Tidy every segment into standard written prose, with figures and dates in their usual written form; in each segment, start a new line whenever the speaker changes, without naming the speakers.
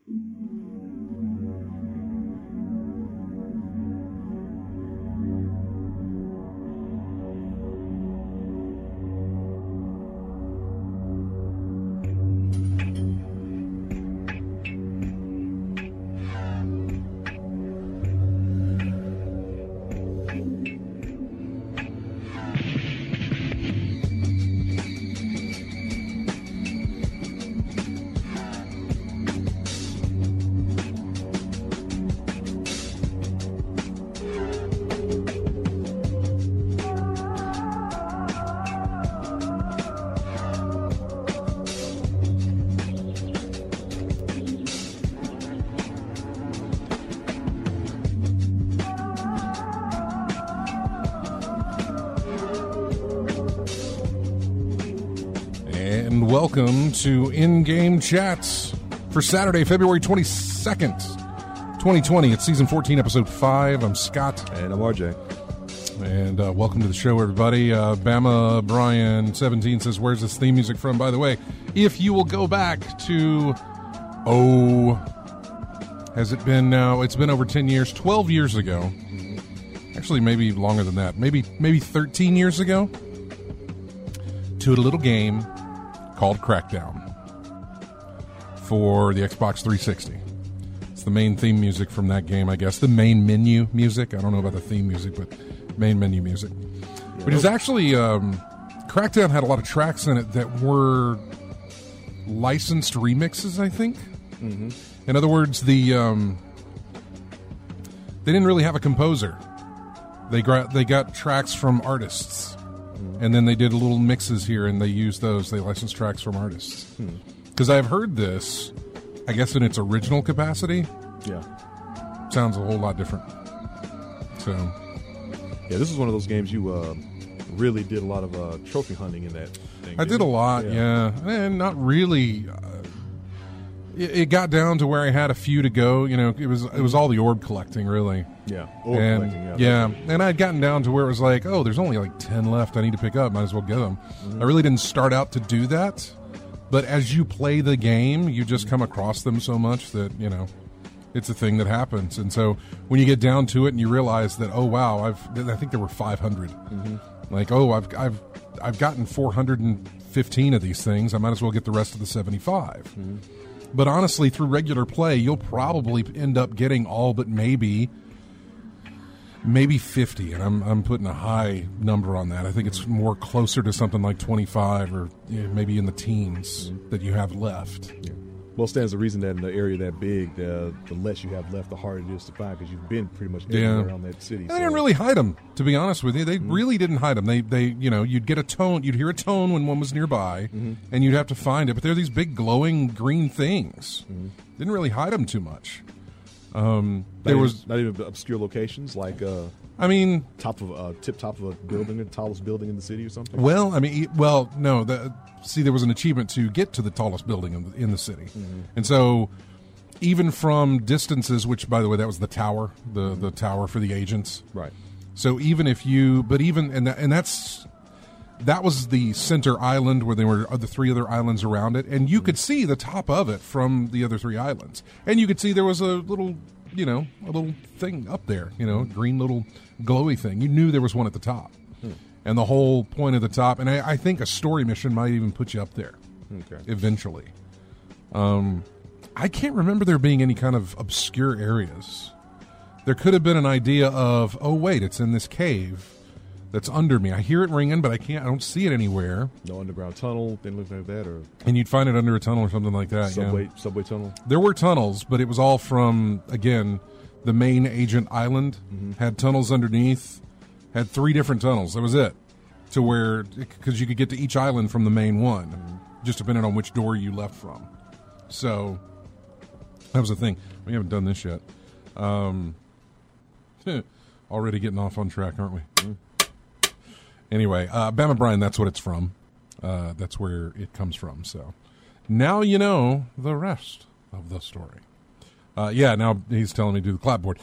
Welcome to In-Game Chats for Saturday, February 22nd, 2020. It's Season 14, Episode 5. I'm Scott.
And I'm RJ.
And welcome to the show, everybody. Bama Brian 17 says, where's this theme music from? By the way, if you will go back to, has it been now? It's been over 10 years, 12 years ago. Actually, maybe longer than that. Maybe 13 years ago. To a little game called Crackdown for the Xbox 360. It's the main theme music from that game, I guess. The main menu music. I don't know about the theme music, but main menu music. Yeah, which is actually, Crackdown had a lot of tracks in it that were licensed remixes, I think. Mm-hmm. In other words, they didn't really have a composer. They got tracks from artists. And then they did little mixes here, and they used those. They licensed tracks from artists. Because I've heard this, I guess in its original capacity.
Yeah.
Sounds a whole lot different. So.
Yeah, this is one of those games you really did a lot of trophy hunting in that thing.
I did a lot, yeah. And not really. It got down to where I had a few to go. You know, it was all the orb collecting, really.
Yeah, orb collecting,
yeah. And I'd gotten down to where it was like, oh, there's only like 10 left I need to pick up. Might as well get them. Mm-hmm. I really didn't start out to do that. But as you play the game, you just come across them so much that, you know, it's a thing that happens. And so when you get down to it and you realize that, oh, wow, I think there were 500. Mm-hmm. Like, oh, I've gotten 415 of these things. I might as well get the rest of the 75. Mm-hmm. But honestly, through regular play, you'll probably end up getting all but maybe 50, and I'm putting a high number on that. I think it's more closer to something like 25 or maybe in the teens that you have left.
Yeah. Well, it stands to reason that in the area that big, the less you have left, the harder it is to find, because you've been pretty much everywhere around that city.
And they didn't really hide them, to be honest with you. They really didn't hide them. They you'd get a tone, you'd hear a tone when one was nearby, and you'd have to find it. But they're these big glowing green things. Didn't really hide them too much. There was
not even obscure locations like tip top of a building, the tallest building in the city or something.
Well, no. There was an achievement to get to the tallest building in the city, and so even from distances, which by the way, that was the tower, the tower for the agents,
right?
So even if you, that was the center island where there were the three other islands around it, and you could see the top of it from the other three islands, and you could see there was a little thing up there, green little glowy thing. You knew there was one at the top. And the whole point of the top, and I think a story mission might even put you up there eventually. I can't remember there being any kind of obscure areas. There could have been an idea of, oh, wait, it's in this cave that's under me. I hear it ringing, but I don't see it anywhere.
No underground tunnel, didn't look like that, or
and you'd find it under a tunnel or something like that.
Subway tunnel.
There were tunnels, but it was all from, again, the main agent island. Had tunnels underneath. Had 3 different tunnels. That was it. To where, because you could get to each island from the main one, just depending on which door you left from. So that was the thing. We haven't done this yet. Already getting off on track, aren't we? Anyway, Bama Brian, that's what it's from. That's where it comes from. So now you know the rest of the story. Now he's telling me to do the clapboard.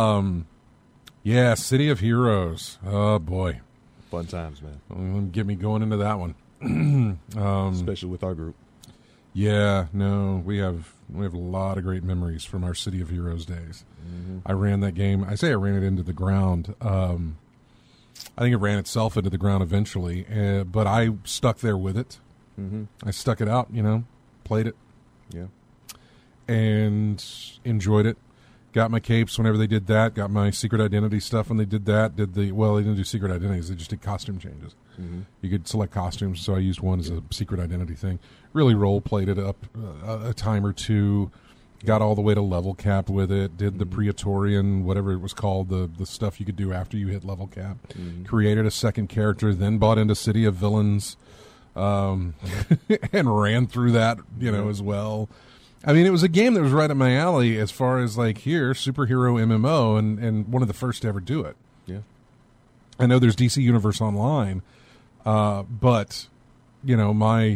City of Heroes. Oh, boy.
Fun times, man.
Get me going into that one.
Especially with our group.
Yeah, no, we have a lot of great memories from our City of Heroes days.
Mm-hmm.
I ran that game. I say I ran it into the ground. I think it ran itself into the ground eventually, but I stuck there with it.
Mm-hmm.
I stuck it out, played it.
Yeah.
And enjoyed it. Got my capes whenever they did that. Got my secret identity stuff when they did that. They didn't do secret identities. They just did costume changes.
Mm-hmm.
You could select costumes, so I used one as a secret identity thing. Really role-played it up a time or two. Got all the way to level cap with it. Did the Praetorian, whatever it was called, the stuff you could do after you hit level cap.
Mm-hmm.
Created a second character, then bought into City of Villains, and ran through that, as well. I mean, it was a game that was right up my alley as far as, superhero MMO, and one of the first to ever do it.
Yeah.
I know there's DC Universe Online, but, my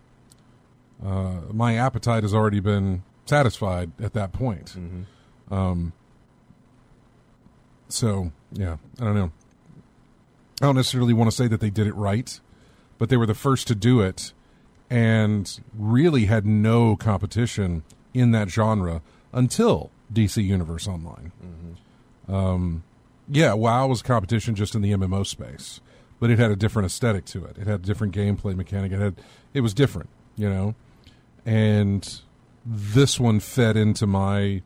appetite has already been satisfied at that point.
Mm-hmm.
So, yeah, I don't know. I don't necessarily want to say that they did it right, but they were the first to do it and really had no competition in that genre until DC Universe Online.
Mm-hmm.
Yeah, WoW was competition just in the MMO space, but it had a different aesthetic to it. It had a different gameplay mechanic. It was different, and this one fed into my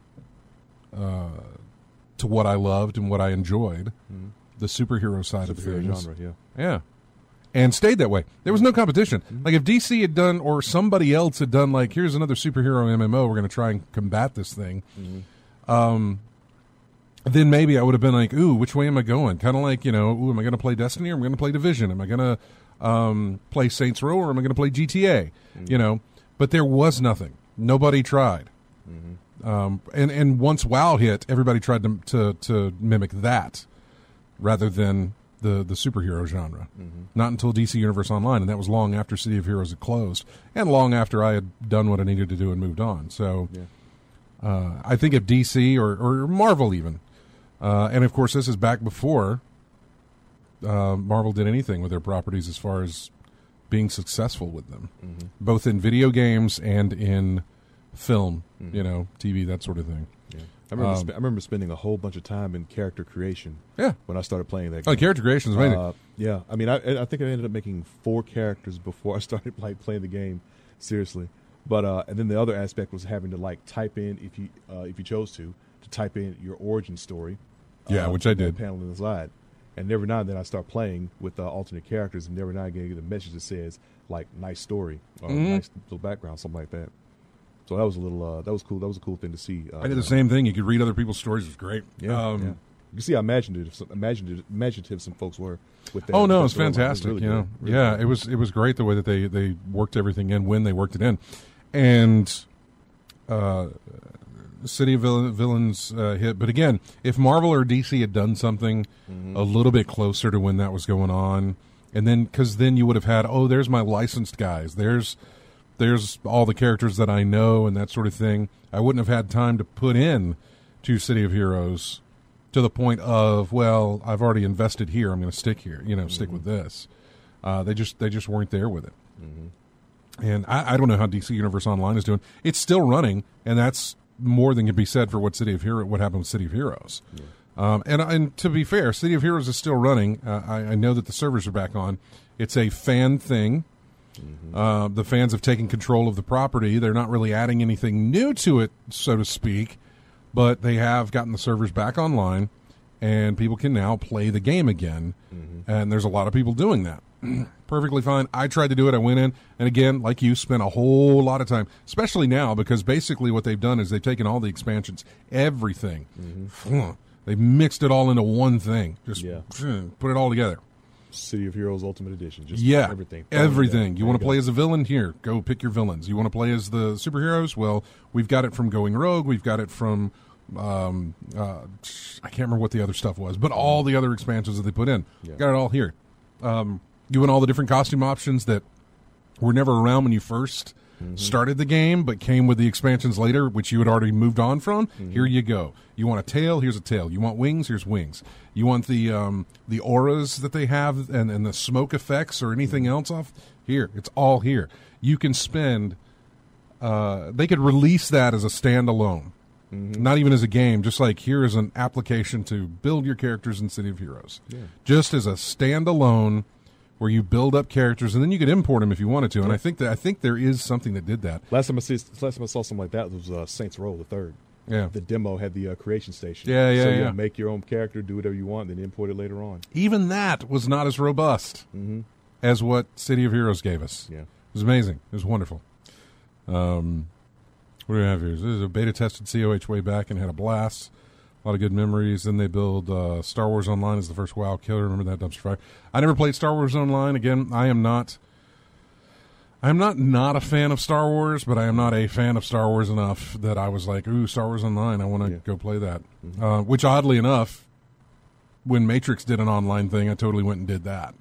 to what I loved and what I enjoyed, the superhero side of things.
Genre,
yeah. And stayed that way. There was no competition.
Mm-hmm.
Like if DC had done, or somebody else had done, here's another superhero MMO, we're going to try and combat this thing.
Mm-hmm.
Then maybe I would have been like, ooh, which way am I going? Kind of like, ooh, am I going to play Destiny or am I going to play Division? Am I going to play Saints Row or am I going to play GTA?
Mm-hmm.
But there was nothing. Nobody tried.
Mm-hmm.
And once WoW hit, everybody tried to mimic that rather than the superhero genre.
Mm-hmm.
Not until DC Universe Online, and that was long after City of Heroes had closed, and long after I had done what I needed to do and moved on. So I think if DC or Marvel even, and of course this is back before Marvel did anything with their properties as far as being successful with them, both in video games and in film, TV, that sort of thing.
Yeah. I remember spending a whole bunch of time in character creation.
Yeah,
when I started playing that game.
Oh, character creation is amazing.
Yeah, I mean, I think I ended up making 4 characters before I started playing the game seriously. But and then the other aspect was having to type in if you chose to type in your origin story.
Yeah, which I did.
Panel on the side, and every now and then I start playing with alternate characters, and every now and again I get a message that says nice story or nice little background, something like that. So that was that was cool. That was a cool thing to see.
I did the same thing. You could read other people's stories. It was great.
Yeah, yeah. You see how imaginative some folks were with that.
Oh no, it's fantastic.
It was really
good. It was great the way that they worked everything in when they worked it in, and City of Villains hit. But again, if Marvel or DC had done something a little bit closer to when that was going on, and then because then you would have had there's my licensed guys. There's all the characters that I know and that sort of thing. I wouldn't have had time to put in to City of Heroes to the point of, I've already invested here. I'm going to stick here, stick with this. They just weren't there with it. Mm-hmm. And I don't know how DC Universe Online is doing. It's still running, and that's more than can be said for what happened with City of Heroes. Yeah. And to be fair, City of Heroes is still running. I know that the servers are back on. It's a fan thing. Mm-hmm. The fans have taken control of the property. They're not really adding anything new to it, so to speak, but they have gotten the servers back online, and people can now play the game again. Mm-hmm. And there's a lot of people doing that. Perfectly fine. I tried to do it. I went in, and again, like you, spent a whole lot of time, especially now, because basically what they've done is they've taken all the expansions, everything. Mm-hmm. They've mixed it all into one thing. Just put it all together.
City of Heroes Ultimate Edition. Just everything.
Everything. You want to play as a villain? Here, go pick your villains. You want to play as the superheroes? Well, we've got it from Going Rogue. We've got it from, I can't remember what the other stuff was, but all the other expansions that they put in. Yeah. Got it all here. You want all the different costume options that were never around when you first started the game, but came with the expansions later, which you had already moved on from. Here you go. You want a tail? Here's a tail. You want wings? Here's wings. You want the auras that they have and the smoke effects or anything else off? Here. It's all here. You can spend they could release that as a standalone, not even as a game. Just like here is an application to build your characters in City of Heroes, just as a standalone where you build up characters and then you could import them if you wanted to. And I think there is something that did that.
Last time I saw something like that was Saints Row the Third.
Yeah,
the demo had the creation station.
So you
make your own character, do whatever you want, then import it later on.
Even that was not as robust as what City of Heroes gave us.
Yeah,
it was amazing. It was wonderful. What do we have here? This is a beta tested COH way back and had a blast. A lot of good memories. Then they build Star Wars Online as the first WoW killer. Remember that dumpster fire? I never played Star Wars Online. Again, I'm not a fan of Star Wars, but I am not a fan of Star Wars enough that I was like, ooh, Star Wars Online, I want to go play that. Which, oddly enough, when Matrix did an online thing, I totally went and did that.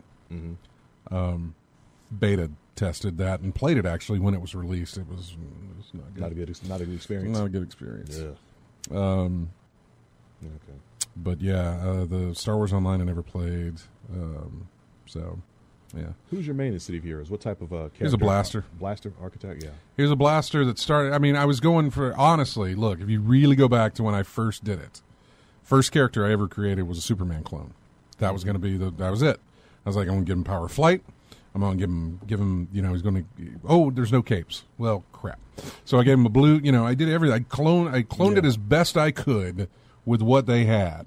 Beta tested that and played it, actually, when it was released. It was not good.
Not a good experience.
Not a good experience.
Yeah.
Okay. But, yeah, the Star Wars Online I never played, so... Yeah.
Who's your main in City of Heroes? What type of character?
He's a blaster.
Blaster architect, yeah.
He was a blaster that started... I mean, I was going for... Honestly, look, if you really go back to when I first did it, first character I ever created was a Superman clone. That was going to be that was it. I was like, I'm going to give him power of flight. I'm going to give him, he's going to... Oh, there's no capes. Well, crap. So I gave him a blue... I did everything. I cloned it as best I could with what they had.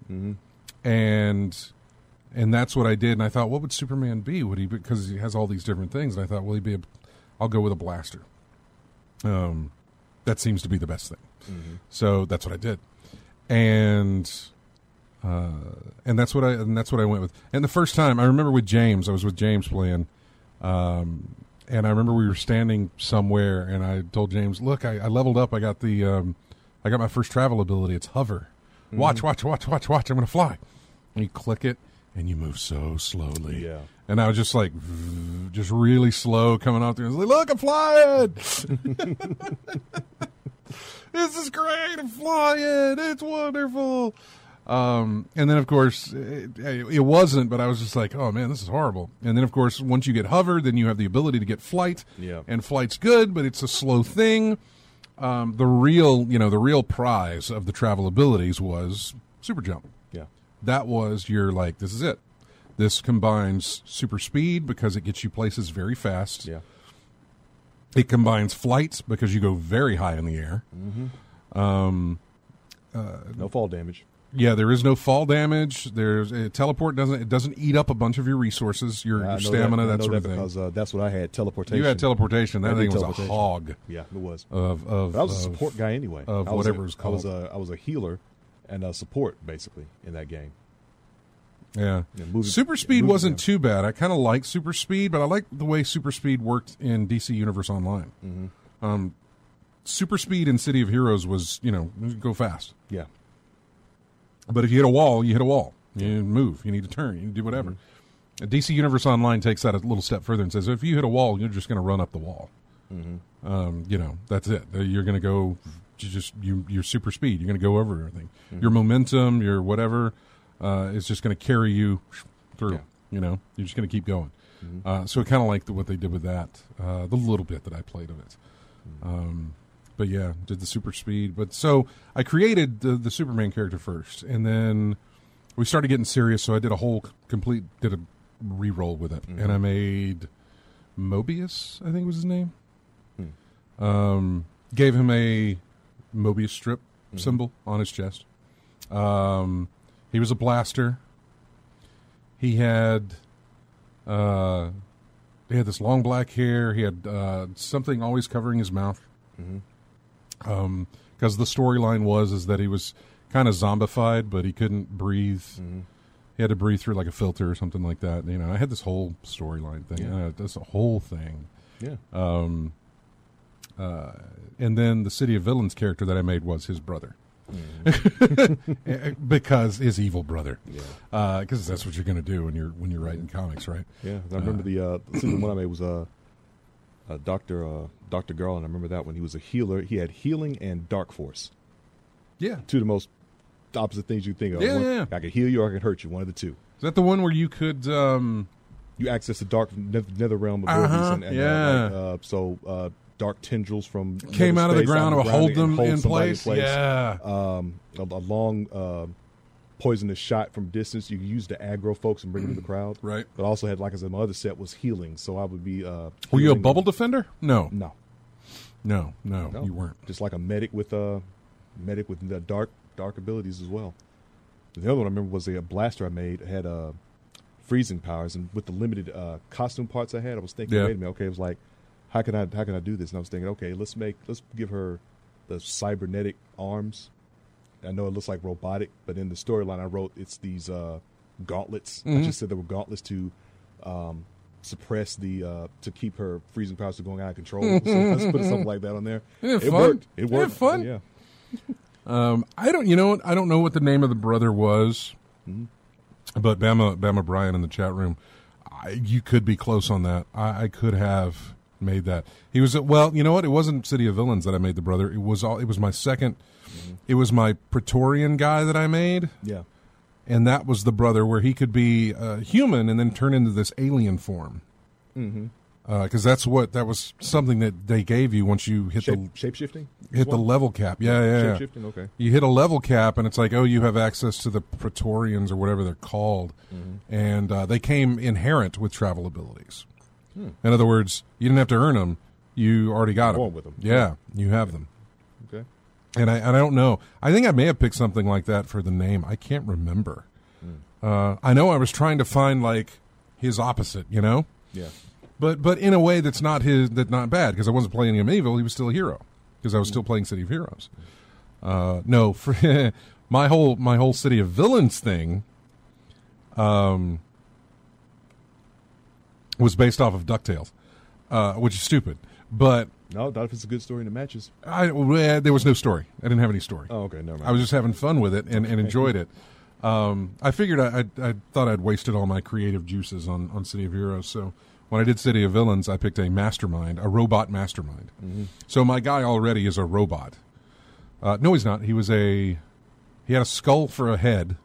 And that's what I did, and I thought, what would Superman be? Would he, because he has all these different things, and I thought, well, I'll go with a blaster. That seems to be the best thing. So that's what I did, and that's what I went with. And the first time, I remember with James, I was with James playing, and I remember we were standing somewhere, and I told James, look, I leveled up. I got I got my first travel ability. It's hover. Watch. I'm going to fly. And you click it. And you move so slowly.
Yeah.
And I was just like, just really slow coming out there. I was like, look, I'm flying. This is great. I'm flying. It's wonderful. And then, of course, it wasn't, but I was just like, oh, man, this is horrible. And then, of course, once you get hover, then you have the ability to get flight.
Yeah. And
flight's good, but it's a slow thing. The real prize of the travel abilities was super jump. That was this is it. This combines super speed because it gets you places very fast.
Yeah.
It combines flight because you go very high in the air.
No fall damage.
Yeah, there is no fall damage. There's teleport doesn't eat up a bunch of your resources, your stamina, that sort of thing.
Because that's what I had, teleportation.
You had teleportation. That thing was a hog.
Yeah, it was.
But
I was a support guy anyway.
Of whatever it was called.
I was a healer and a support, basically, in that game.
Yeah. Super Speed wasn't too bad. I kind of like Super Speed, but I like the way Super Speed worked in DC Universe Online. Super Speed in City of Heroes was, go fast.
Yeah.
But if you hit a wall, you hit a wall. You move. You need to turn. You need to do whatever. DC Universe Online takes that a little step further and says, if you hit a wall, you're just going to run up the wall. That's it. You're going to go... your super speed. You're going to go over everything. Your momentum, your whatever, is just going to carry you through. You're just going to keep going. So I kind of like what they did with that. The little bit that I played of it. But yeah, did the super speed. But so I created the Superman character first, and then we started getting serious. So I did a re-roll with it, and I made Mobius, I think was his name. Gave him a Mobius strip symbol on his chest. He was a blaster. He had this long black hair. He had something always covering his mouth. Because the storyline was that he was kind of zombified, but he couldn't breathe. He had to breathe through like a filter or something like that. I had this whole storyline thing. This whole thing.
Yeah.
And then the City of Villains character that I made was his brother. Because his evil brother. Yeah. Because that's what you're going to do when you're writing comics, right?
Yeah. I remember the one I made was Dr. Garland. I remember that when he was a healer. He had healing and dark force.
Yeah.
Two of the most opposite things you think of.
Yeah.
I could heal you or I could hurt you. One of the two.
Is that the one where you could...
you access the dark nether realm abilities. dark tendrils from
came out of the ground to hold them in
somebody
place. Yeah.
A long poisonous shot from distance. You could use to aggro folks and bring them to the crowd.
Right.
But I also had, like I said, my other set was healing, so I would be.
Were you a bubble defender? No,
no,
you weren't.
Just like a medic with the dark abilities as well. The other one I remember was a blaster I made. It had freezing powers, and with the limited costume parts I had, I was thinking, wait a minute, okay, it was like, how can I do this? And I was thinking, okay, let's give her the cybernetic arms. I know it looks like robotic, but in the storyline I wrote, it's these gauntlets. I just said there were gauntlets to suppress to keep her freezing powers from going out of control. So let's put something like that on there. It worked. It worked.
Fun.
Yeah.
I don't know what the name of the brother was, but Bama Brian in the chat room, you could be close on that. I could have made that. He was well. You know what? It wasn't City of Villains that I made the brother. It was my second. It was my Praetorian guy that I made.
Yeah.
And that was the brother where he could be human and then turn into this alien form. Because that was something that they gave you once you hit
shape-shifting?
Hit the level cap. Yeah.
Shape-shifting, okay.
You hit a level cap, and it's like, oh, you have access to the Praetorians or whatever they're called. And they came inherent with travel abilities. In other words, you didn't have to earn them. You already got them.
Born with them.
Yeah, you have them.
Okay.
And I don't know. I think I may have picked something like that for the name. I can't remember. I know I was trying to find like his opposite, you know?
Yeah.
But in a way that's not bad, because I wasn't playing him evil. He was still a hero because I was still playing City of Heroes. No, for my whole City of Villains thing was based off of DuckTales, which is stupid. But
no, not if it's a good story and it matches.
There was no story. I didn't have any story.
Oh, okay, never mind.
I was just having fun with it and enjoyed it. I figured I thought I'd wasted all my creative juices on City of Heroes. So when I did City of Villains, I picked a robot mastermind. So my guy already is a robot. No, he's not. He had a skull for a head.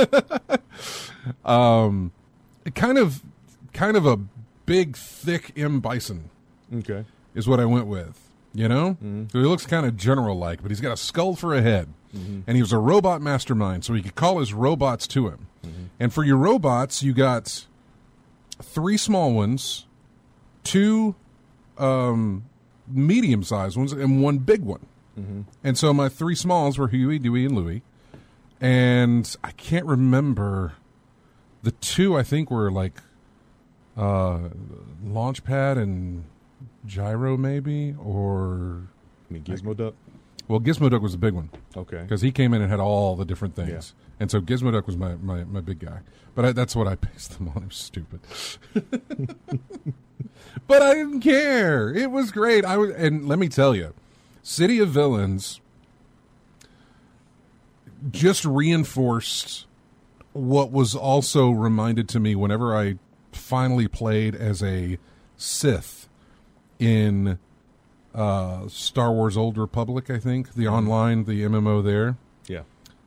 Kind of a big, thick M. Bison.
Okay.
Is what I went with, you know? So he looks kind of general-like, but he's got a skull for a head. And he was a robot mastermind, so he could call his robots to him. And for your robots, you got 3 small ones, 2 medium-sized ones, and 1 big one. And so my 3 smalls were Huey, Dewey, and Louie. And I can't remember. The 2, I think, were like Launchpad and Gyro, maybe, or
Gizmo Duck.
Well, Gizmo Duck was the big one.
Okay,
because he came in and had all the different things,
yeah.
And so Gizmo Duck was my big guy. But that's what I based them on. It was stupid, but I didn't care. It was great. And let me tell you, City of Villains just reinforced what was also reminded to me whenever I finally played as a Sith in Star Wars Old Republic, I think. The online, the MMO there.
Yeah.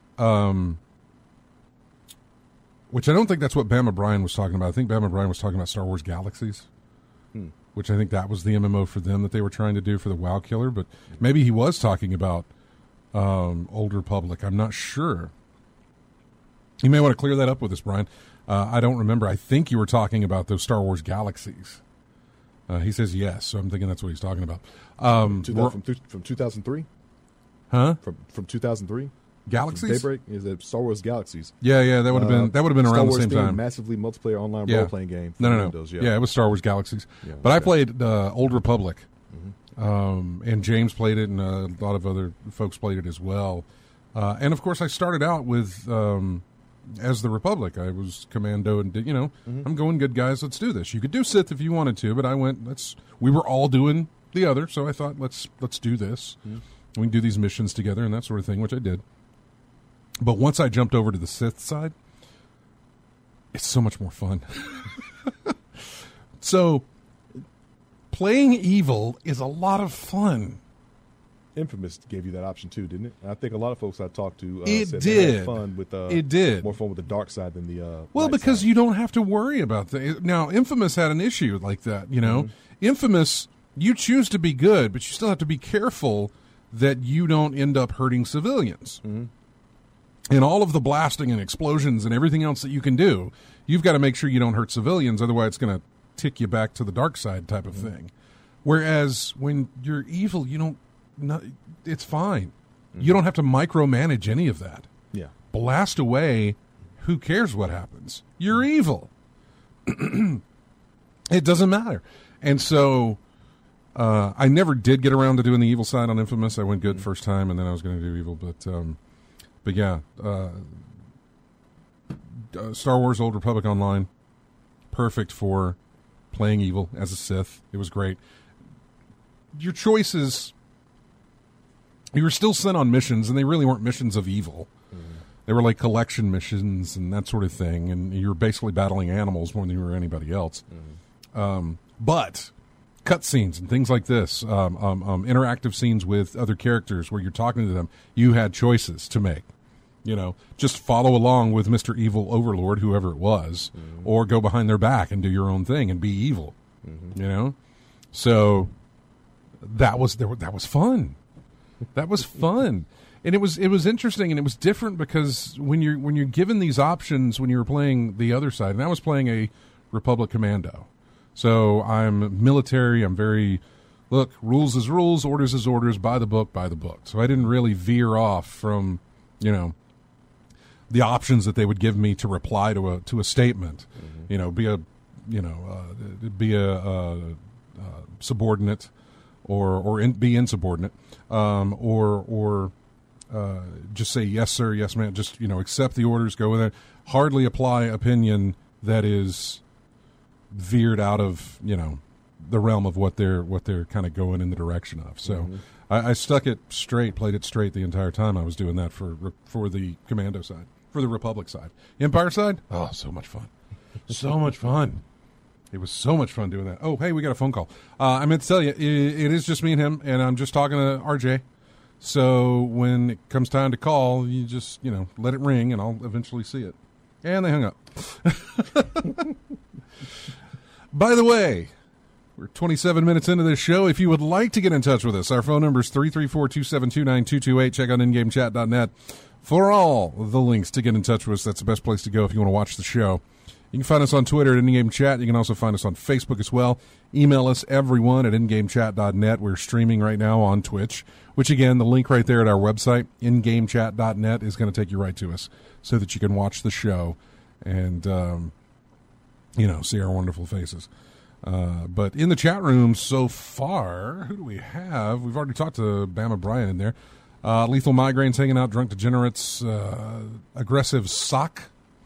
Which I don't think that's what Bama Brian was talking about. I think Bama Brian was talking about Star Wars Galaxies. Which I think that was the MMO for them that they were trying to do for the WoW Killer. But maybe he was talking about Old Republic. I'm not sure. You may want to clear that up with us, Brian. I don't remember. I think you were talking about those Star Wars Galaxies. He says yes, so I'm thinking that's what he's talking about.
From 2003?
Huh?
From 2003?
Galaxies?
Daybreak? Is it Star Wars Galaxies?
Yeah, that would have been around the same time.
Massively multiplayer online role-playing game.
No.
Windows,
yeah, it was Star Wars Galaxies. Yeah, but I played Old Republic, and James played it, and a lot of other folks played it as well. And of course, I started out with as the Republic. I was Commando, and I'm going good, guys. Let's do this. You could do Sith if you wanted to, but I went. We were all doing the other, so I thought let's do this. We can do these missions together and that sort of thing, which I did. But once I jumped over to the Sith side, it's so much more fun. So, playing evil is a lot of fun.
Infamous gave you that option too, didn't it? And I think a lot of folks I talked to said
did.
They had fun with
it did
more fun with the dark side than the
well, because
side.
You don't have to worry about that. Now, Infamous had an issue like that. Infamous You choose to be good, but you still have to be careful that you don't end up hurting civilians.
Mm-hmm.
And all of the blasting and explosions and everything else that you can do, you've got to make sure you don't hurt civilians, otherwise it's going to tick you back to the dark side type of thing. Whereas when you're evil, you don't. It's fine. You don't have to micromanage any of that.
Yeah.
Blast away. Who cares what happens? You're evil. It doesn't matter. And so I never did get around to doing the evil side on Infamous. I went good first time, and then I was going to do evil. But yeah, Star Wars Old Republic Online, perfect for playing evil as a Sith. It was great. Your choices, you were still sent on missions, and they really weren't missions of evil. They were like collection missions and that sort of thing, and you were basically battling animals more than you were anybody else. But cutscenes and things like this, interactive scenes with other characters where you're talking to them, you had choices to make. You know, just follow along with Mr. Evil Overlord, whoever it was, or go behind their back and do your own thing and be evil. You know, so that was fun. That was fun. And it was interesting, and it was different because when you're given these options when you were playing the other side, and I was playing a Republic Commando, so I'm military. I'm very rules is rules, orders is orders, by the book. So I didn't really veer off from the options that they would give me to reply to a statement. Be a subordinate or be insubordinate, or just say yes sir, yes ma'am, just accept the orders, go with it. Hardly apply opinion that is veered out of the realm of what they're kind of going in the direction of. So I stuck it straight, played it straight the entire time I was doing that for the Commando side, for the Republic side. Empire side, oh, so much fun. So much fun. It was so much fun doing that. Oh, hey, we got a phone call. I meant to tell you, it is just me and him, and I'm just talking to RJ. So when it comes time to call, you just, let it ring, and I'll eventually see it. And they hung up. By the way, we're 27 minutes into this show. If you would like to get in touch with us, our phone number is 334-272-9228. Check out ingamechat.net for all the links to get in touch with us. That's the best place to go if you want to watch the show. You can find us on Twitter at InGameChat. You can also find us on Facebook as well. Email us, everyone, at ingamechat.net. We're streaming right now on Twitch, which, again, the link right there at our website, ingamechat.net, is going to take you right to us so that you can watch the show and, see our wonderful faces. But in the chat room so far, who do we have? We've already talked to Bama Brian in there. Lethal Migraines hanging out, Drunk Degenerates, Aggressive Sock,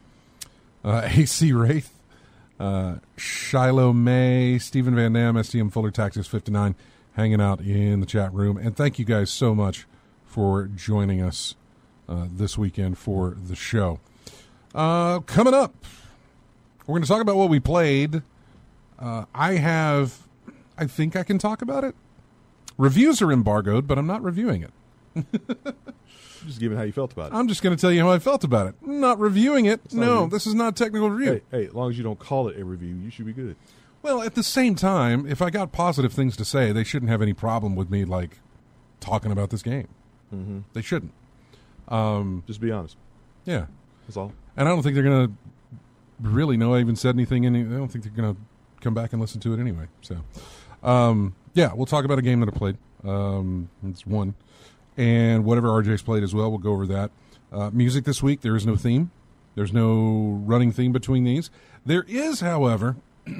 AC Wraith, Shiloh May, Stephen Van Dam, STM Fuller Taxis 59, hanging out in the chat room. And thank you guys so much for joining us this weekend for the show. Coming up, we're going to talk about what we played. I think I can talk about it. Reviews are embargoed, but I'm not reviewing it.
Just giving how you felt about it.
I'm just going to tell you how I felt about it. I'm not reviewing it. No, this is not a technical review.
Hey, as long as you don't call it a review, you should be good.
Well, at the same time, if I got positive things to say, they shouldn't have any problem with me, talking about this game. Mm-hmm. They shouldn't.
Just be honest.
Yeah.
That's all.
And I don't think they're going to really know I even said anything. I don't think they're going to come back and listen to it anyway. So, we'll talk about a game that I played. It's one. And whatever RJ's played as well, we'll go over that. Music this week, there is no theme. There's no running theme between these. There is, however,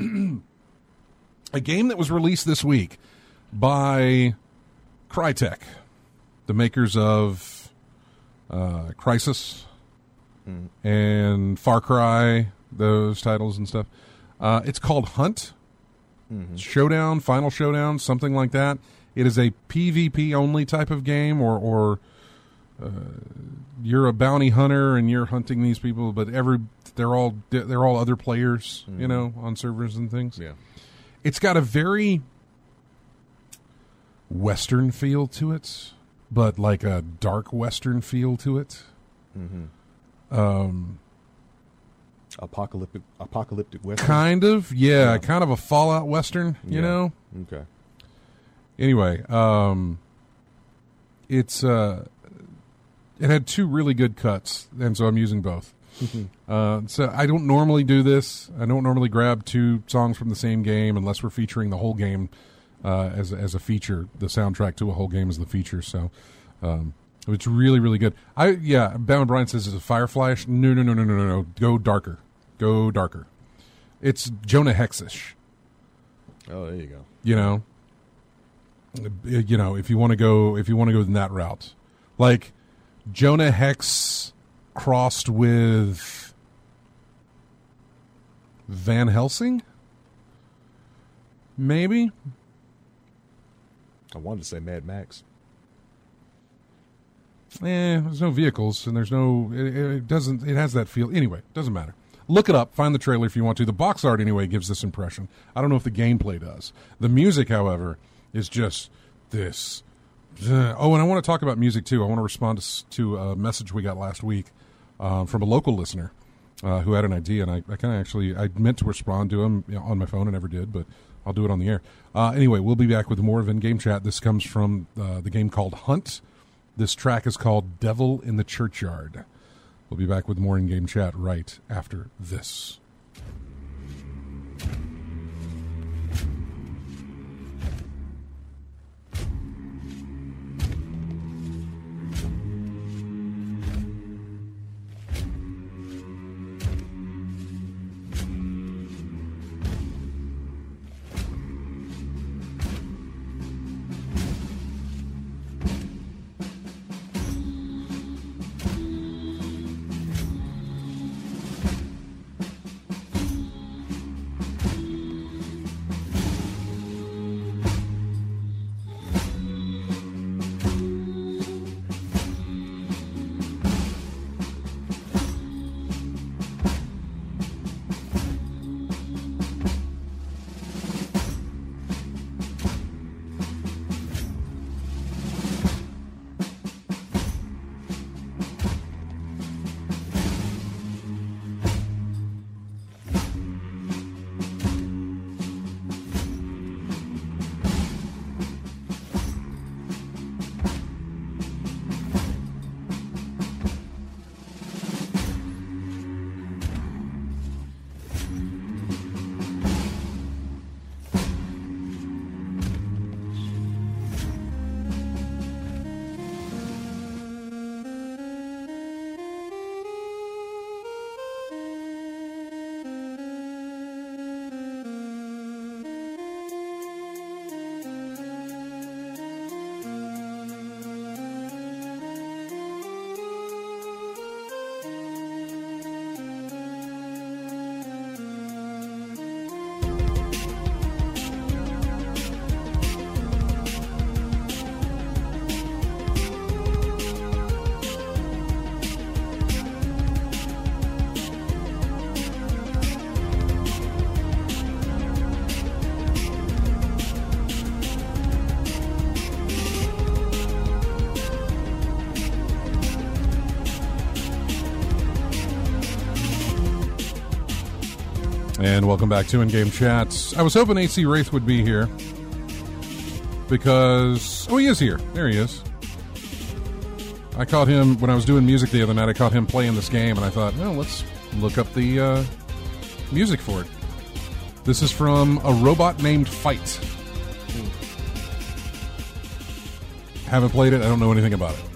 a game that was released this week by Crytek, the makers of Crysis and Far Cry, those titles and stuff. It's called Hunt, Showdown, Final Showdown, something like that. It is a PvP only type of game, or you're a bounty hunter and you're hunting these people, but they're all other players, on servers and things.
Yeah,
it's got a very Western feel to it, but like a dark Western feel to it.
Apocalyptic Western,
kind of, yeah, kind of a Fallout Western, you know.
Okay.
Anyway, it had 2 really good cuts, and so I'm using both. So I don't normally do this. I don't normally grab 2 songs from the same game unless we're featuring the whole game as a feature. The soundtrack to a whole game is the feature. So it's really, really good. Bama Brian says it's a Fire Flash. No. Go darker. Go darker. It's Jonah Hex-ish.
Oh, there you go.
If you want to go in that route, like Jonah Hex crossed with Van Helsing, maybe.
I wanted to say Mad Max.
There's no vehicles, and there's no. It doesn't. It has that feel. Anyway, doesn't matter. Look it up. Find the trailer if you want to. The box art, anyway, gives this impression. I don't know if the gameplay does. The music, however, is just this. Oh, and I want to talk about music, too. I want to respond to a message we got last week from a local listener who had an idea, and I kind of actually, I meant to respond to him on my phone. I never did, but I'll do it on the air. Anyway, we'll be back with more of In-Game Chat. This comes from the game called Hunt. This track is called Devil in the Churchyard. We'll be back with more In-Game Chat right after this. And welcome back to In-Game Chats. I was hoping AC Wraith would be here because... Oh, he is here. There he is. I caught him when I was doing music the other night. I caught him playing this game, and I thought, well, let's look up the music for it. This is from A Robot Named Fight. Haven't played it. I don't know anything about it.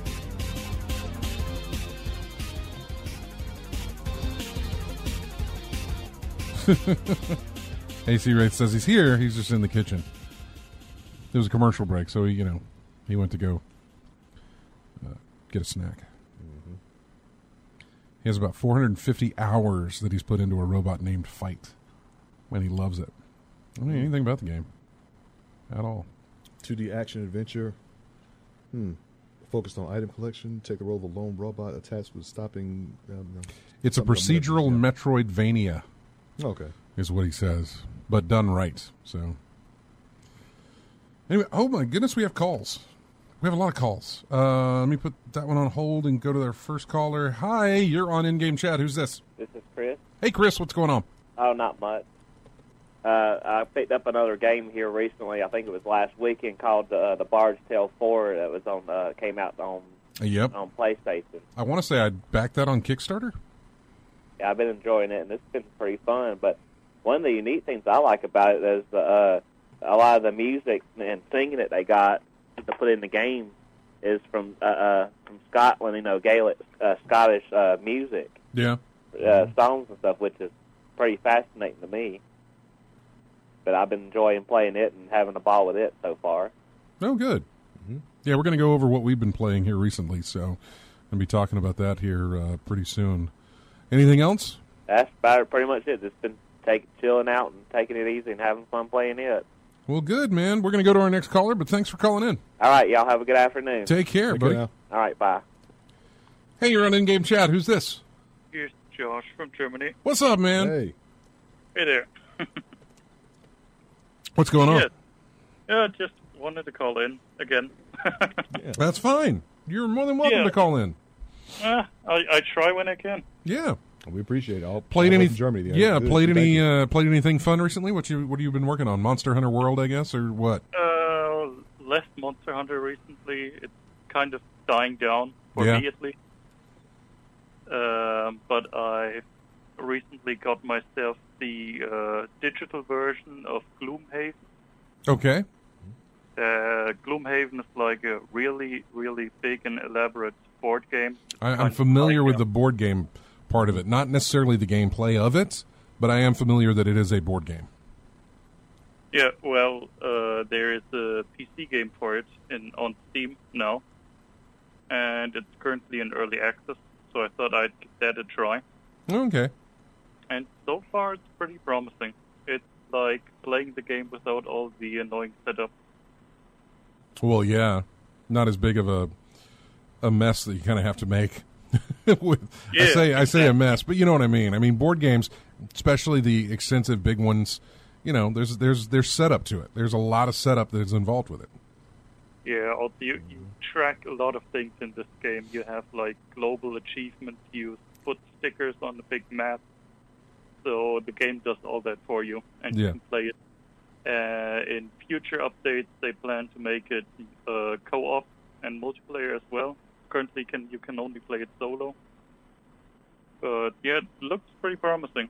AC Wraith says he's here. He's just in the kitchen. There was a commercial break, so he went to go get a snack. Mm-hmm. He has about 450 hours that he's put into A Robot Named Fight, and he loves it. I don't know anything about the game at all.
2D action adventure. Focused on item collection. Take the role of a lone robot attached with stopping.
It's a procedural Metroidvania.
Okay.
Is what he says, but done right. So, anyway, oh my goodness, we have calls. We have a lot of calls. Let me put that one on hold and go to their first caller. Hi, you're on In-Game Chat. Who's this?
This is Chris.
Hey, Chris, what's going on?
Oh, not much. I picked up another game here recently. I think it was last weekend, called the Bard's Tale 4. That was on came out on PlayStation.
I want to say I backed that on Kickstarter.
Yeah, I've been enjoying it, and it's been pretty fun. But one of the unique things I like about it is a lot of the music and singing that they got to put in the game is from Scotland, Gaelic, Scottish music.
Yeah.
Songs and stuff, which is pretty fascinating to me. But I've been enjoying playing it and having a ball with it so far.
Oh, good. Mm-hmm. Yeah, we're going to go over what we've been playing here recently, so I'll be talking about that here pretty soon. Anything else?
That's about pretty much it. Just been chilling out and taking it easy and having fun playing it.
Well, good, man. We're going to go to our next caller, but thanks for calling in.
All right, y'all have a good afternoon.
Take care, buddy.
All right, bye.
Hey, you're on In-Game Chat. Who's this?
Here's Josh from Germany.
What's up, man?
Hey.
Hey there.
What's going on?
Yeah, just wanted to call in again.
That's fine. You're more than welcome to call in.
I try when I can.
Yeah.
We appreciate it.
Played
in Germany.
Played anything fun recently? What have you been working on? Monster Hunter World, I guess, or what?
Less Monster Hunter recently. It's kind of dying down for me at least. But I recently got myself the digital version of Gloomhaven.
Okay.
Gloomhaven is like a really, really big and elaborate board game.
I'm familiar with the board game part of it. Not necessarily the gameplay of it, but I am familiar that it is a board game.
Yeah, well, there is a PC game for it on Steam now, and it's currently in early access, so I thought I'd give that a try.
Okay.
And so far, it's pretty promising. It's like playing the game without all the annoying setup.
Well, yeah. Not as big of a mess that you kind of have to make. I say a mess, but you know what I mean. I mean, board games, especially the extensive big ones, there's setup to it. There's a lot of setup that is involved with it.
Yeah, also you track a lot of things in this game. You have like global achievements. You put stickers on the big map. So the game does all that for you, and you can play it. In future updates, they plan to make it co-op and multiplayer as well. Currently, you can only play it solo. But yeah, it looks pretty promising.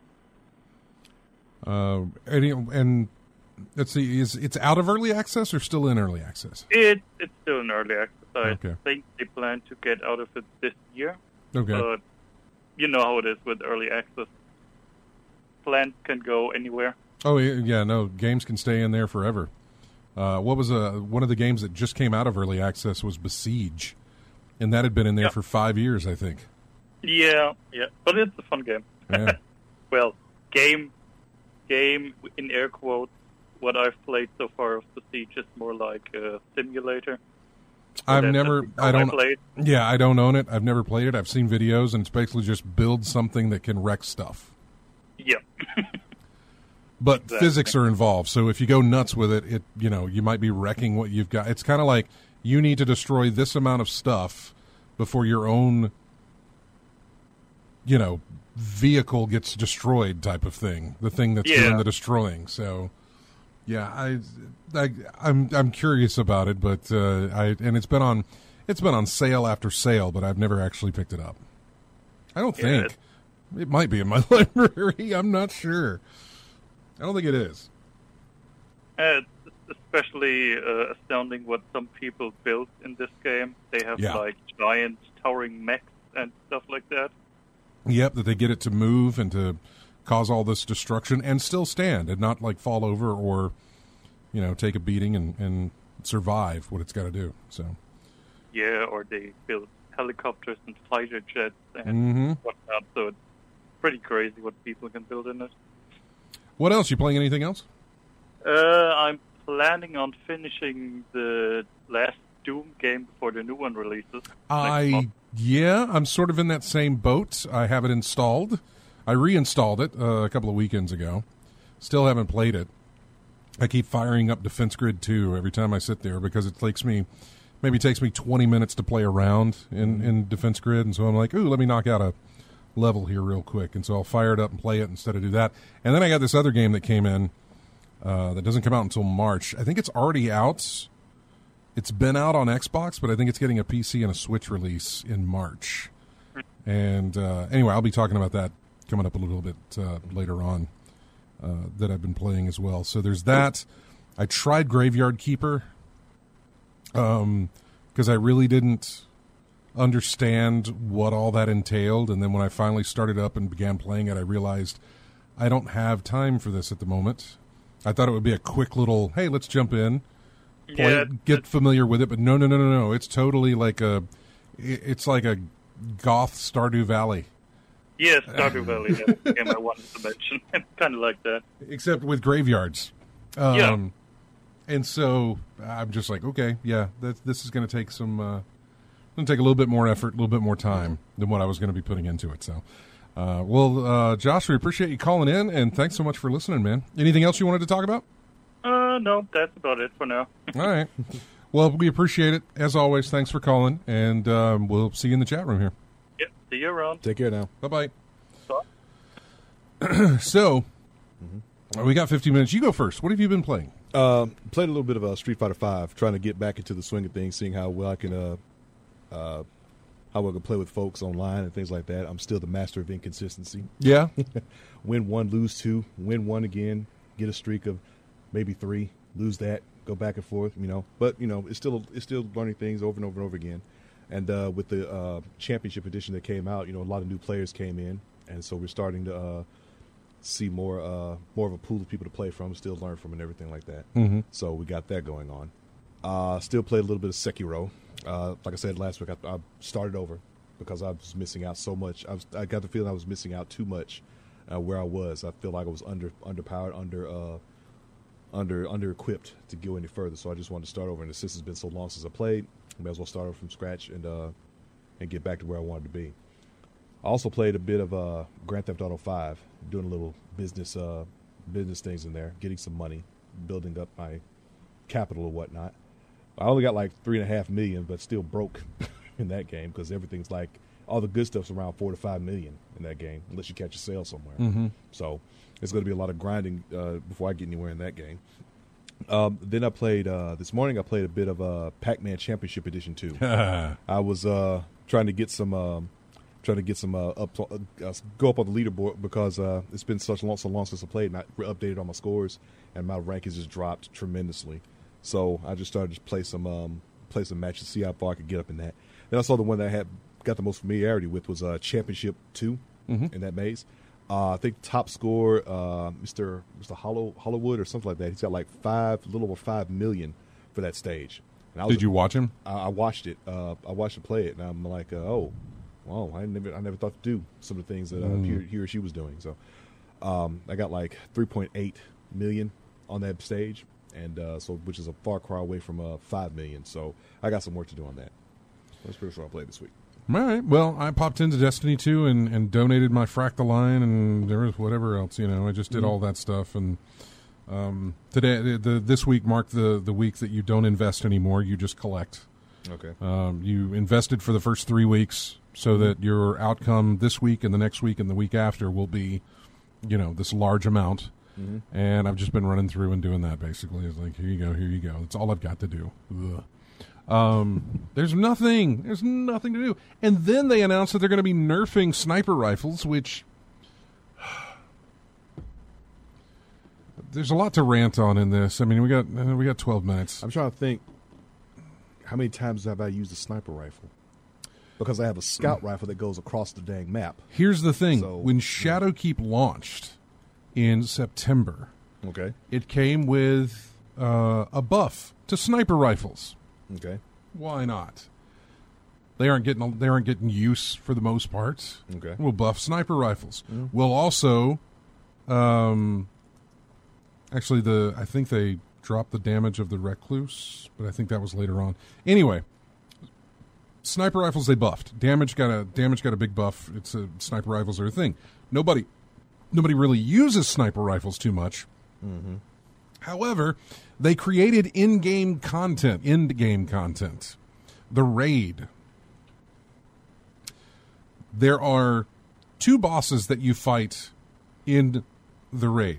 And let's see, it's out of early access or still in early access?
It's still in early access. I think they plan to get out of it this year.
Okay.
But you know how it is with early access. Plans can go anywhere.
Oh, yeah, no, games can stay in there forever. What was one of the games that just came out of early access was Besiege, and that had been in there for 5 years, I think.
Yeah, but it's a fun game.
Yeah.
Well, game in air quotes. What I've played so far of Besiege is more like a simulator.
I don't own it. I've never played it. I've seen videos, and it's basically just build something that can wreck stuff.
Yeah.
But physics are involved, so if you go nuts with it, you might be wrecking what you've got. It's kind of like you need to destroy this amount of stuff before your own, vehicle gets destroyed, type of thing. The thing that's doing the destroying. So, yeah, I'm curious about it, but it's been on sale after sale, but I've never actually picked it up. I don't think. It might be in my library. I'm not sure. I don't think it is.
It's especially astounding what some people built in this game. They have like giant towering mechs and stuff like that.
Yep, that they get it to move and to cause all this destruction and still stand and not like fall over or, take a beating and survive what it's got to do. So.
Yeah, or they build helicopters and fighter jets and whatnot. So it's pretty crazy what people can build in it.
What else? You playing anything else?
I'm planning on finishing the last Doom game before the new one releases.
I'm sort of in that same boat. I have it installed. I reinstalled it a couple of weekends ago. Still haven't played it. I keep firing up Defense Grid 2 every time I sit there because it takes me 20 minutes to play around in Defense Grid, and so I'm like, ooh, let me knock out level here real quick, and so I'll fire it up and play it instead of do that. And then I got this other game that came in that doesn't come out until March. I think it's already out. It's been out on Xbox, but I think it's getting a PC and a Switch release in March. And anyway, I'll be talking about that coming up a little bit later on that I've been playing as well. So there's that. I tried Graveyard Keeper because I really didn't understand what all that entailed. And then when I finally started up and began playing it, I realized I don't have time for this at the moment. I thought it would be a quick little, hey, let's jump in, play it, get familiar with it. But no. It's totally like it's like a goth Stardew Valley.
Yes, Stardew Valley. That's the game I wanted to mention. Kind of like that.
Except with graveyards.
Yeah.
And so I'm just like, okay, yeah, this is going to take some, going to take a little bit more effort, a little bit more time than what I was going to be putting into it. So, Josh, we appreciate you calling in, and thanks so much for listening, man. Anything else you wanted to talk about?
No, that's about it for now.
All right. Well, we appreciate it. As always, thanks for calling, and we'll see you in the chat room here.
Yep, see you around.
Take care now.
Bye-bye. So, we got 15 minutes. You go first. What have you been playing?
Played a little bit of Street Fighter V, trying to get back into the swing of things, seeing how well I can play with folks online and things like that. I'm still the master of inconsistency.
Yeah.
Win one, lose two, win one again, get a streak of maybe 3, lose that, go back and forth, But, it's still learning things over and over and over again. And with the championship edition that came out, a lot of new players came in, and so we're starting to see more of a pool of people to play from, still learn from, and everything like that.
Mm-hmm.
So we got that going on. Still played a little bit of Sekiro. Like I said last week, I started over because I was missing out so much. I got the feeling I was missing out too much where I was. I feel like I was underpowered, under-equipped to go any further. So I just wanted to start over. And since it's been so long since I played, I may as well start over from scratch and get back to where I wanted to be. I also played a bit of Grand Theft Auto 5, doing a little business things in there, getting some money, building up my capital or whatnot. I only got like $3.5 million, but still broke in that game because everything's like all the good stuff's around $4 to $5 million in that game, unless you catch a sale somewhere.
Mm-hmm. So
it's going to be a lot of grinding before I get anywhere in that game. Then I played this morning. I played a bit of Pac-Man Championship Edition 2. I was trying to get some go up on the leaderboard because it's been so long since I played, and I updated all my scores, and my rank has just dropped tremendously. So I just started to play some matches, see how far I could get up in that. Then I saw the one that I had got the most familiarity with was Championship 2 in that maze. I think top score, Mr. Hollywood or something like that. He's got like a little over 5 million for that stage. And
Did you watch him?
I watched it. I watched him play it, and I'm like, oh, wow! I never thought to do some of the things that he or she was doing. So I got like 3.8 million on that stage, and which is a far cry away from 5 million. So I got some work to do on that. That's pretty sure I'll play this week.
All right. Well, I popped into Destiny 2 and donated my Fractaline and there was whatever else, I just did all that stuff. And today, this week marked the week that you don't invest anymore. You just collect.
Okay.
You invested for the first 3 weeks so that your outcome this week and the next week and the week after will be, this large amount. Mm-hmm. And I've just been running through and doing that, basically. It's like, here you go. That's all I've got to do. Ugh. There's nothing to do. And then they announced that they're going to be nerfing sniper rifles, which there's a lot to rant on in this. I mean, we got 12 minutes.
I'm trying to think how many times have I used a sniper rifle? Because I have a scout rifle that goes across the dang map.
Here's the thing. When Shadowkeep launched in September,
okay,
it came with a buff to sniper rifles.
Okay.
Why not? They aren't getting use for the most part.
Okay.
We'll buff sniper rifles. Mm. We'll also, I think they dropped the damage of the Recluse, but I think that was later on. Anyway, sniper rifles they buffed. Damage got a big buff. Sniper rifles are a thing. Nobody really uses sniper rifles too much. Mm-hmm. However, they created in-game content. The raid. There are two bosses that you fight in the raid.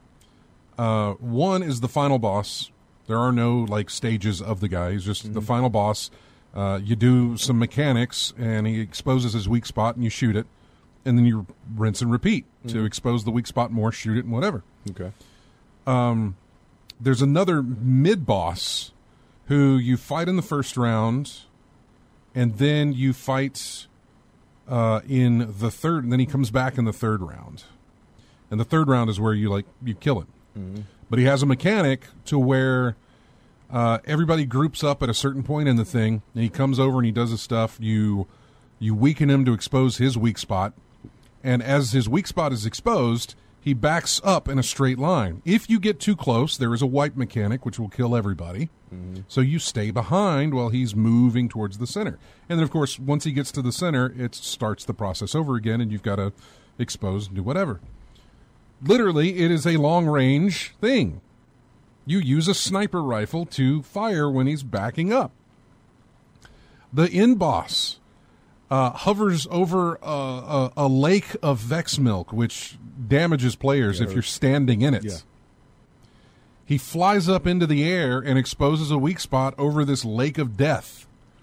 One is the final boss. There are no like stages of the guy. He's just the final boss. You do some mechanics, and he exposes his weak spot, and you shoot it, and then you rinse and repeat to expose the weak spot more, shoot it, and whatever.
Okay.
There's another mid-boss who you fight in the first round, and then you fight in the third, and then he comes back in the third round. And the third round is where you kill him. Mm-hmm. But he has a mechanic to where everybody groups up at a certain point in the thing, and he comes over and he does his stuff. You weaken him to expose his weak spot, and as his weak spot is exposed, he backs up in a straight line. If you get too close, there is a wipe mechanic which will kill everybody. Mm-hmm. So you stay behind while he's moving towards the center. And then, of course, once he gets to the center, it starts the process over again, and you've got to expose and do whatever. Literally, it is a long-range thing. You use a sniper rifle to fire when he's backing up. The end boss hovers over a lake of Vex milk, which damages players if you're standing in it. Yeah. He flies up into the air and exposes a weak spot over this lake of death.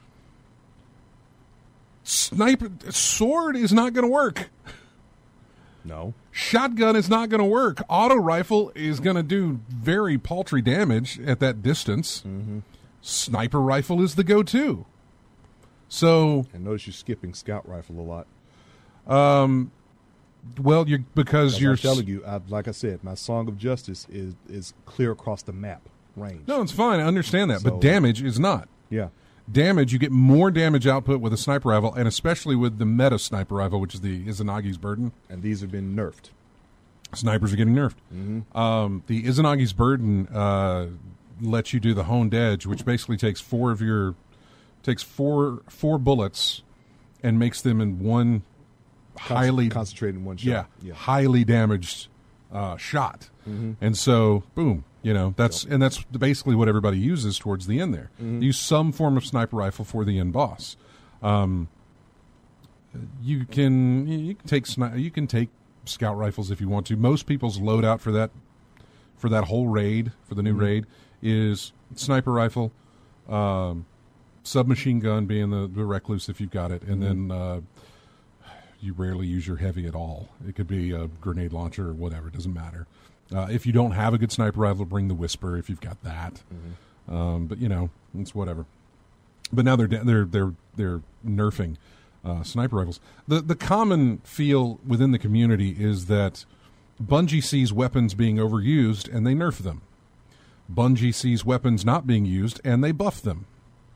Sword is not going to work.
No.
Shotgun is not going to work. Auto rifle is going to do very paltry damage at that distance. Mm-hmm. Sniper rifle is the go-to. So,
I notice you're skipping scout rifle a lot.
Well, because you're
I'm telling you, like I said, my Song of Justice is clear across the map range.
No, it's fine. I understand that, but damage is not.
Yeah.
Damage, you get more damage output with a sniper rifle, and especially with the meta sniper rifle, which is the Izanagi's Burden.
And these have been nerfed.
Snipers are getting nerfed.
Mm-hmm.
The Izanagi's Burden lets you do the honed edge, which basically takes four bullets and makes them in one highly
concentrated in one shot.
Yeah. Highly damaged shot. Mm-hmm. And so, boom. That's basically what everybody uses towards the end there. Mm-hmm. Use some form of sniper rifle for the end boss. You can take scout rifles if you want to. Most people's loadout for that whole raid, for the new raid, is sniper rifle, submachine gun being the recluse if you've got it, and then you rarely use your heavy at all. It could be a grenade launcher or whatever. It doesn't matter. If you don't have a good sniper rifle, bring the Whisper if you've got that. Mm-hmm. But it's whatever. But now they're nerfing sniper rifles. The common feel within the community is that Bungie sees weapons being overused and they nerf them. Bungie sees weapons not being used and they buff them.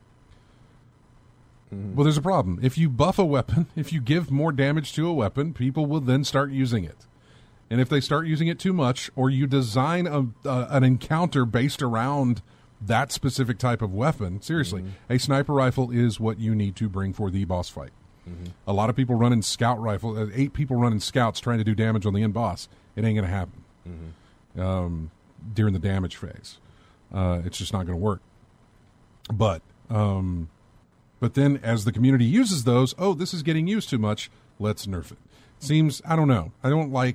Mm-hmm. Well, there's a problem. If you buff a weapon, if you give more damage to a weapon, people will then start using it. And if they start using it too much, or you design an encounter based around that specific type of weapon, seriously, a sniper rifle is what you need to bring for the boss fight. Mm-hmm. A lot of people running scout rifle, 8 people running scouts trying to do damage on the end boss. It ain't going to happen during the damage phase. It's just not going to work. But then as the community uses those, this is getting used too much, let's nerf it. Seems, I don't know. I don't like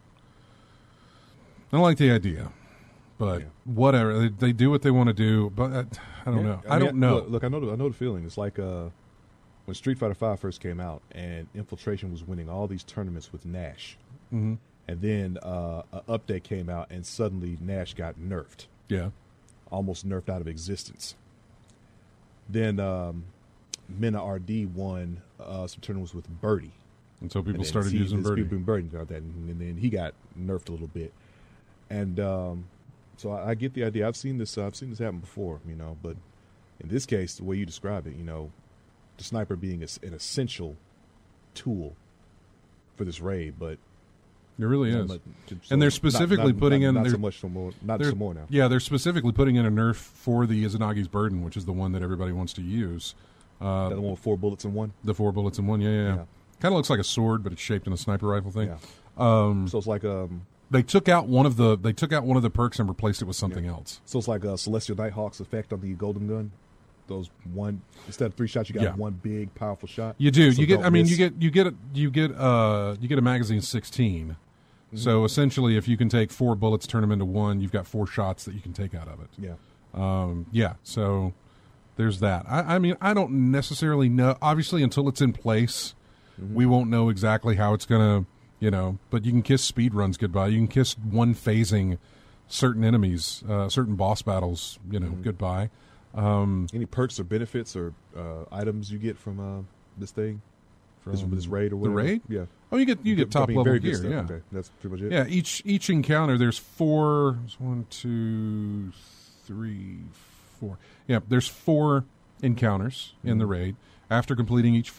the idea, but whatever. They do what they want to do, but I don't know. I don't know.
Look, I know the feeling. It's like when Street Fighter V first came out and Infiltration was winning all these tournaments with Nash. Mm-hmm. And then an update came out and suddenly Nash got nerfed.
Yeah.
Almost nerfed out of existence. Then Mena RD won some tournaments with Birdie.
And so people started using Birdie.
People Birdie got that, and then he got nerfed a little bit. And so I get the idea. I've seen this happen before, but in this case, the way you describe it, the sniper being an essential tool for this raid, but
it really is. And they're specifically putting in...
Not so much more now.
Yeah, they're specifically putting in a nerf for the Izanagi's Burden, which is the one that everybody wants to use.
The one with 4 bullets in one?
The 4 bullets in one, yeah. Kind of looks like a sword, but it's shaped in a sniper rifle thing.
Yeah. So it's like...
They took out one of the perks and replaced it with something else.
So it's like a Celestial Nighthawk's effect on the golden gun? those one instead of 3 shots, you got
Yeah.
one big powerful shot.
You do.
So
You get.
don't
I mean,
miss.
you get a magazine 16. So essentially, if you can take 4 bullets, turn them into one, you've got 4 shots that you can take out of it.
Yeah.
Yeah. So there's that. I mean, I don't necessarily know. Obviously, until it's in place, we won't know exactly how it's gonna. But you can kiss speed runs goodbye. You can kiss one phasing certain enemies, certain boss battles. Goodbye.
Any perks or benefits or items you get from this thing, from this raid or
The
whatever?
raid?
Yeah.
Oh, you get top level
very good
gear.
stuff.
Yeah.
Okay. That's pretty much it.
Yeah, each encounter there's 4. 1, 2, 3, 4. Yeah, there's 4 encounters in the raid. After completing each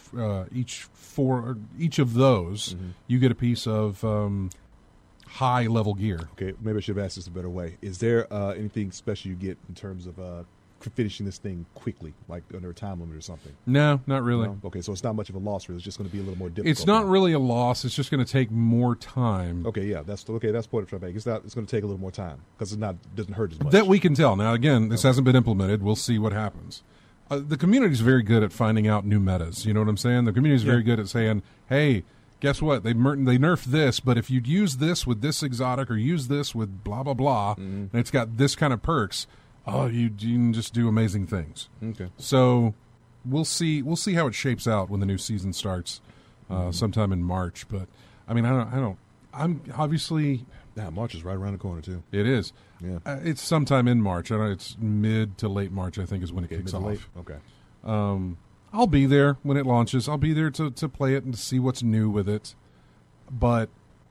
of those, you get a piece of high level gear.
Okay, maybe I should have asked this a better way. Is there anything special you get in terms of finishing this thing quickly, like under a time limit or something?
No, not really.
No? Okay, so it's not much of a loss for you. It's just going to be a little more difficult.
It's not
now.
really a loss. It's just going to take more time.
Okay, yeah, that's point I'm trying to make. It's going to take a little more time because doesn't hurt as much.
That we can tell. Now, again, this hasn't been implemented. We'll see what happens. The community is very good at finding out new metas. You know what I'm saying? The community is very good at saying, hey, guess what? They nerfed this, but if you'd use this with this exotic or use this with blah, blah, blah, and it's got this kind of perks, you can just do amazing things.
Okay.
So we'll see how it shapes out when the new season starts sometime in March. But, I mean, I'm obviously...
Yeah, March is right around the corner, too.
It is.
Yeah.
It's sometime in March. I don't know, it's mid to late March, I think, is when it kicks off.
Late? Okay.
I'll be there when it launches. I'll be there to play it and to see what's new with it. But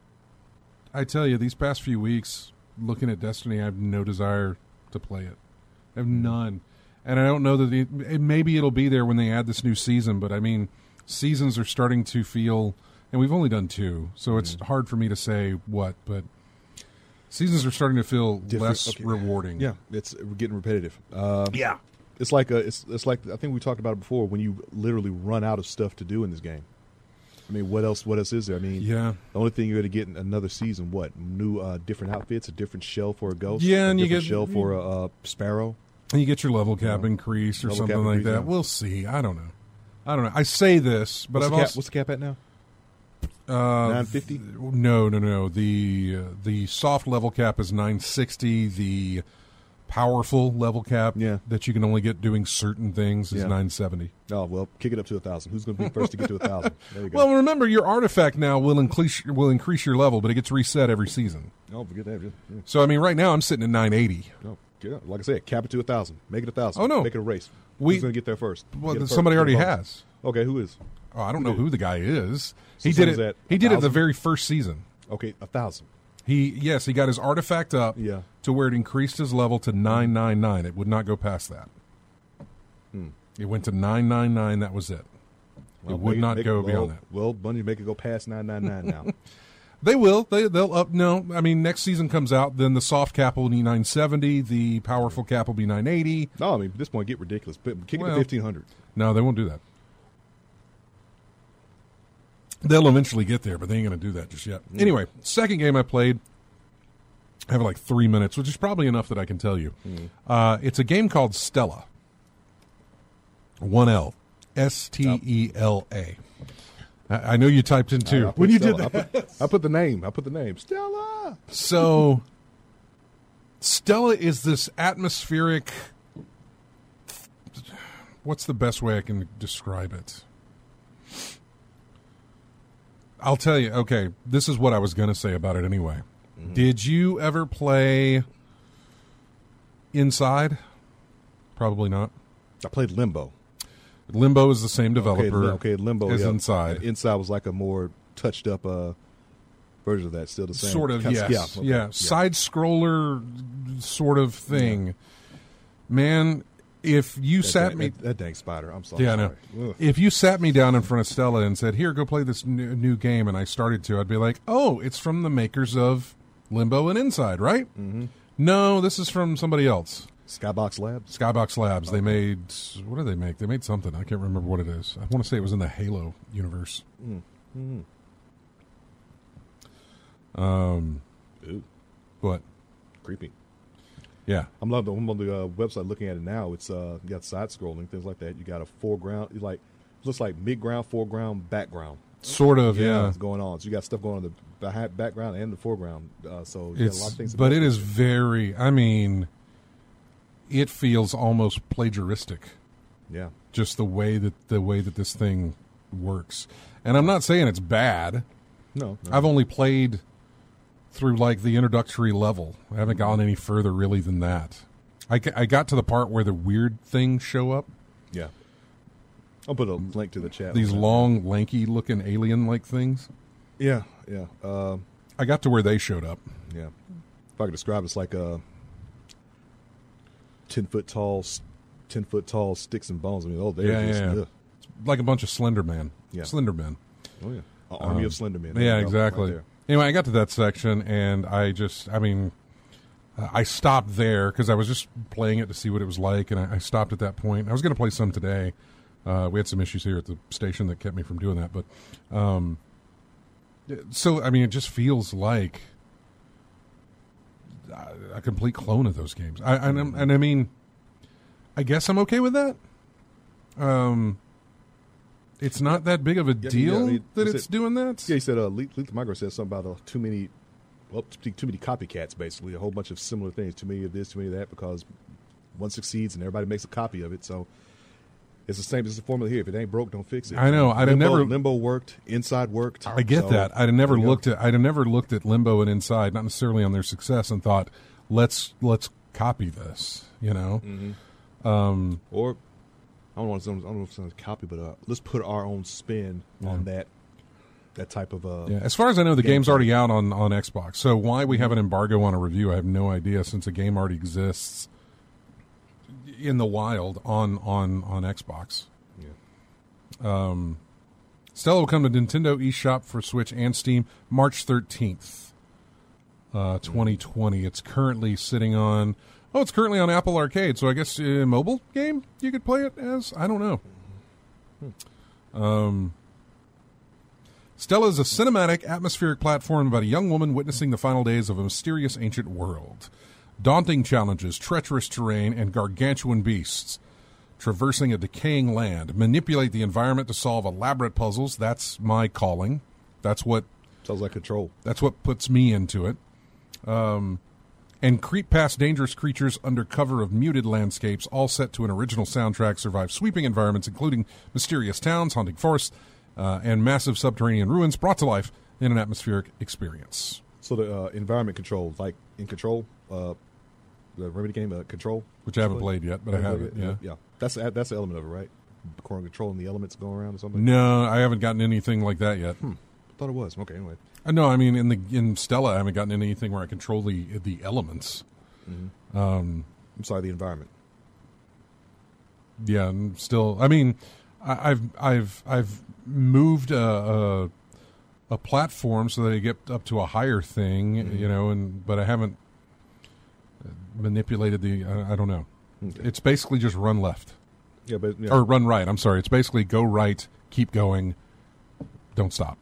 I tell you, these past few weeks, looking at Destiny, I have no desire to play it. I have none. And I don't know that maybe it'll be there when they add this new season, but I mean, seasons are starting to feel, and we've only done 2, so it's hard for me to say what, but seasons are starting to feel less rewarding.
Yeah, it's getting repetitive.
Yeah.
It's like it's like I think we talked about it before. When you literally run out of stuff to do in this game. I mean, what else is there? I mean,
Yeah.
the only thing you're going to get in another season, what new different outfits, a different shell for a ghost,
Yeah, and
a
you
different
get-
shell for a sparrow.
And you get your level cap increased or
Level
something
cap
like
increase,
that.
yeah.
We'll see. I don't know. I say this, but
What's the cap at now? 950?
No. The soft level cap is 960. The powerful level cap that you can only get doing certain things is 970.
Oh well, kick it up to 1,000. Who's going to be first to get to 1,000? There you go.
Well, remember your artifact now will increase your level, but it gets reset every season.
Oh, forget that. Yeah.
So I mean, right now I'm sitting at 980.
No, yeah, like I said, cap it to 1,000. Make it 1,000.
Oh, no.
Make it a race.
We-
Who's going to get there first?
Well,
Get it
somebody
first.
already
Get it first.
has.
Okay, who is?
Oh, I don't know who the guy is.
So
He did
someone's
it.
at
He did it the
1,000?
very first season.
Okay, 1,000.
He got his artifact up
Yeah.
to where it increased his level to 999. It would not go past that. It went to 999. That was it.
Well,
it would not go beyond
well,
that.
Well, Bungie make it go past 999 now.
They will. They'll up. No, I mean next season comes out, then the soft cap will be 970. The powerful cap will be 980.
No, I mean at this point get ridiculous. But kick it
Well-
to 1,500.
No, they won't do that. They'll eventually get there, but they ain't going to do that just yet. Anyway, second game I played, I have like 3 minutes, which is probably enough that I can tell you. It's a game called Stella. 1L. Stela. I know you typed in too.
I put
When you
Stella.
did that.
I put the name. Stella.
So, Stella is this atmospheric. What's the best way I can describe it? I'll tell you. Okay, this is what I was going to say about it anyway. Did you ever play Inside? Probably not.
I played Limbo.
Limbo is the same developer.
Okay, Limbo
as
yeah.
Inside.
Inside was like a more touched up version of that. Still the same.
Sort of, yes.
Okay,
yeah. Side scroller sort of thing. Man, if you sat me...
That dang spider. I'm sorry.
Yeah, I know.
Ugh.
If you sat me down in front of Stella and said, here, go play this new game, and I started to, I'd be like, oh, it's from the makers of Limbo and Inside, right? Mm-hmm. No, this is from somebody else.
Skybox Labs?
Skybox Labs. They made... What did they make? They made something. I can't remember what it is. I want to say it was in the Halo universe.
Mm-hmm.
What?
Creepy.
Yeah.
I'm on the website looking at it now. It's you got side scrolling, things like that. You got a foreground, looks like mid-ground, foreground, background.
Sort of, yeah.
It's going on. So you got stuff going on in the background and the foreground. So you got a lot of things.
But it is very. I mean, it feels almost plagiaristic.
Yeah.
Just the way that this thing works, and I'm not saying it's bad.
No.
I've only played through like the introductory level. I haven't gone any further really than that. I got to the part where the weird things show up.
Yeah. I'll put a link to the chat.
These long, lanky-looking alien-like things.
Yeah.
I got to where they showed up.
Yeah. If I could describe it, it's like a 10-foot tall sticks and bones. I mean,
It's like a bunch of Slender Man.
Yeah.
Slender Men.
Oh yeah, an army of Slender Men.
Yeah, exactly.
Right
anyway, I got to that section, and I stopped there because I was just playing it to see what it was like, and I stopped at that point. I was going to play some today. We had some issues here at the station that kept me from doing that, but so I mean, it just feels like a complete clone of those games. I mean, I guess I'm okay with that. It's not that big of a deal that it's doing that.
Yeah, he said Lethal Micro said something about too many copycats, basically. A whole bunch of similar things. Too many of this, too many of that, because one succeeds and everybody makes a copy of it. So it's the same as the formula here. If it ain't broke, don't fix it.
I know.
Limbo worked. Inside worked.
I get that. I'd have never looked at Limbo and Inside, not necessarily on their success, and thought, let's copy this. You know.
Mm-hmm. Or I don't know if it's a copy, but let's put our own spin on that type of.
As far as I know, the game's already out on Xbox. So why we have an embargo on a review, I have no idea. Since the game already exists in the wild on Xbox.
Yeah.
Stella will come to Nintendo eShop for Switch and Steam March 13th, 2020. It's currently sitting on. Oh, it's currently on Apple Arcade, so I guess a mobile game you could play it as? I don't know. Stella is a cinematic, atmospheric platform about a young woman witnessing the final days of a mysterious ancient world. Daunting challenges, treacherous terrain, and gargantuan beasts. Traversing a decaying land. Manipulate the environment to solve elaborate puzzles. That's my calling. That's what...
Sounds like Control.
That's what puts me into it. And creep past dangerous creatures under cover of muted landscapes, all set to an original soundtrack, survive sweeping environments, including mysterious towns, haunting forests, and massive subterranean ruins brought to life in an atmospheric experience.
So the environment control, like in Control, the Remedy game, Control?
Which I haven't played yet, but I have it, yeah.
Yeah. That's the element of it, right? Controlling the elements going around or something?
No, I haven't gotten anything like that yet.
I thought it was. Okay, anyway.
No, I mean in Stella, I haven't gotten anything where I control the elements.
Mm-hmm. I'm sorry, the environment.
Yeah, and still, I mean, I've moved a platform so that I get up to a higher thing, you know, but I haven't manipulated the. I don't know. Okay. It's basically just run left.
Yeah,
or run right. I'm sorry. It's basically go right, keep going, don't stop.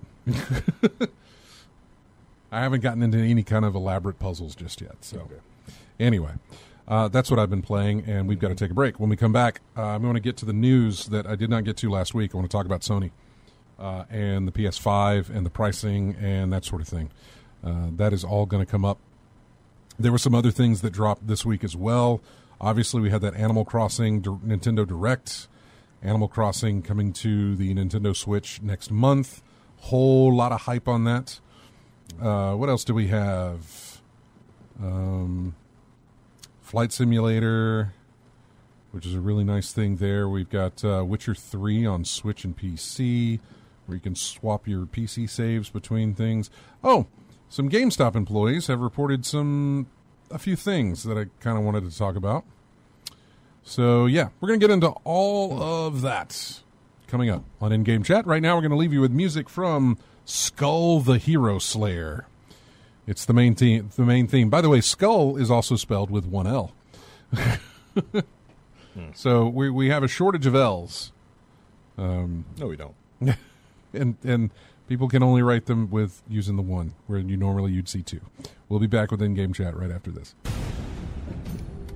I haven't gotten into any kind of elaborate puzzles just yet. So, Anyway, that's what I've been playing, and we've got to take a break. When we come back, we want to get to the news that I did not get to last week. I want to talk about Sony and the PS5 and the pricing and that sort of thing. That is all going to come up. There were some other things that dropped this week as well. Obviously, we had that Animal Crossing Nintendo Direct. Animal Crossing coming to the Nintendo Switch next month. Whole lot of hype on that. What else do we have? Flight Simulator, which is a really nice thing there. We've got Witcher 3 on Switch and PC, where you can swap your PC saves between things. Oh, some GameStop employees have reported a few things that I kind of wanted to talk about. So, yeah, we're going to get into all of that coming up on In-Game Chat. Right now, we're going to leave you with music from Skull the Hero Slayer. It's the main theme. By the way, Skull is also spelled with one L. So we have a shortage of L's.
No, we don't.
And people can only write them with using the one, where you'd see two. We'll be back with In-Game Chat right after this.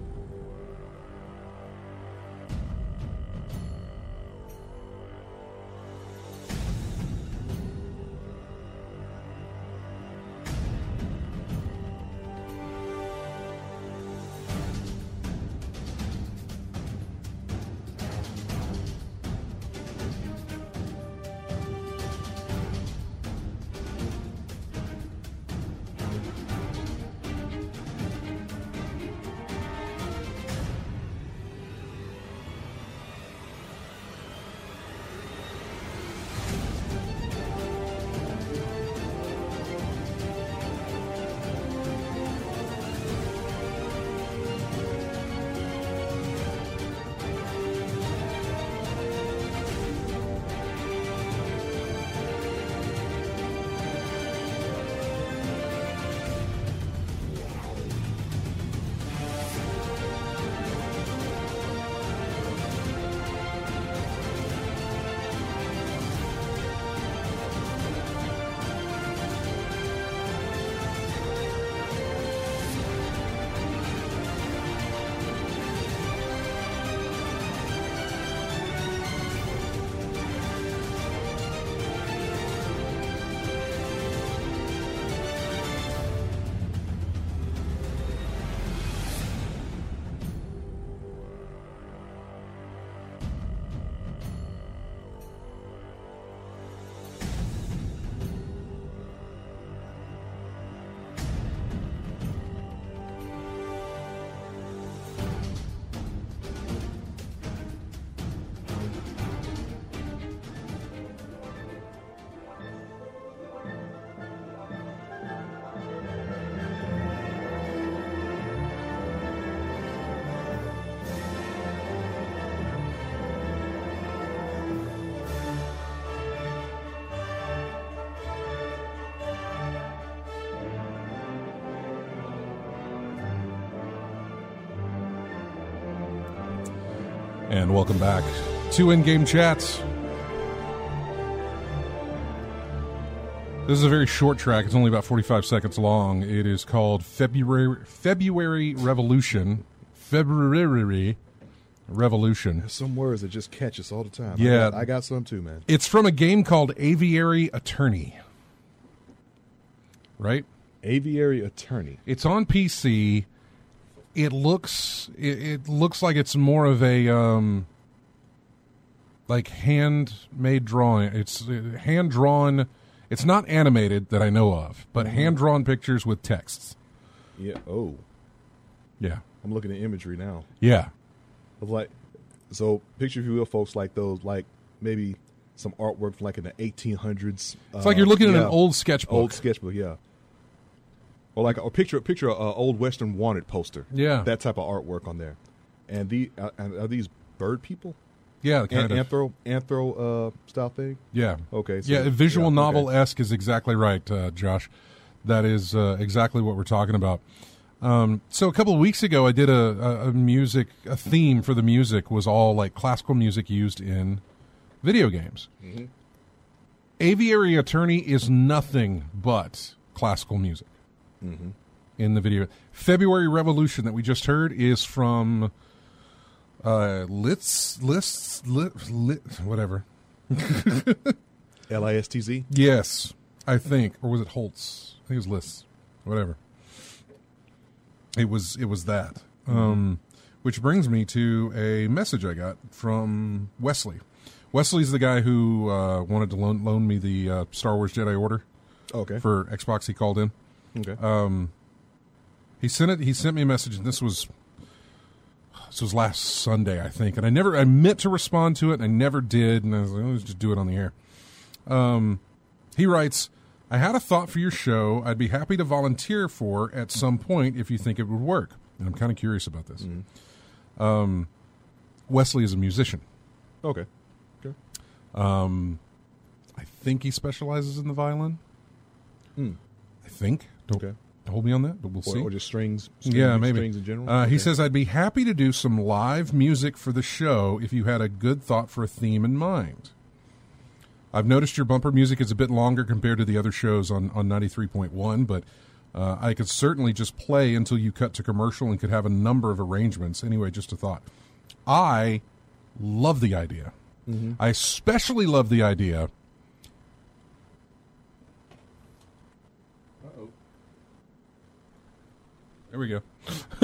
And welcome back to In-Game Chats. This is a very short track. It's only about 45 seconds long. It is called February Revolution. February Revolution.
There's some words that just catch us all the time.
Yeah.
I got some too, man.
It's from a game called Aviary Attorney. Right?
Aviary Attorney.
It's on PC. It looks like it's more of a like handmade drawing. It's hand drawn. It's not animated that I know of, but hand drawn pictures with texts.
Yeah. Oh,
Yeah.
I'm looking at imagery now.
Yeah.
Of like, so picture if you will, folks, like those, like maybe some artwork from like in the 1800s.
It's like you're looking at an old sketchbook.
Old sketchbook, yeah. Or like a picture a old Western Wanted poster.
Yeah.
That type of artwork on there. And are these bird people?
Yeah, kind of.
Anthro style thing?
Yeah.
Okay. So,
Yeah, visual
okay.
novel-esque is exactly right, Josh. That is exactly what we're talking about. So a couple of weeks ago, I did a theme for the music was all like classical music used in video games.
Mm-hmm.
Aviary Attorney is nothing but classical music in the video. February Revolution that we just heard is from whatever.
LISTZ?
Yes, I think, or was it Holtz? I think it was Lists. Whatever. It was that. Which brings me to a message I got from Wesley. Wesley's the guy who wanted to loan me the Star Wars Jedi Order
Okay.
for Xbox. He called in.
Okay.
He sent me a message, and this was last Sunday, I think. And I meant to respond to it, and I never did. And I was like, let's just do it on the air. He writes, I had a thought for your show I'd be happy to volunteer for at some point if you think it would work. And I'm kind of curious about this. Wesley is a musician.
Okay. Okay.
I think he specializes in the violin. I think. Don't hold me on that, but we'll see.
Or just strings.
Yeah, maybe.
Strings in general.
He
Okay.
says, I'd be happy to do some live music for the show if you had a good thought for a theme in mind. I've noticed your bumper music is a bit longer compared to the other shows on 93.1, but I could certainly just play until you cut to commercial and could have a number of arrangements. Anyway, just a thought. I love the idea. I especially love the idea. Uh-oh. There we go.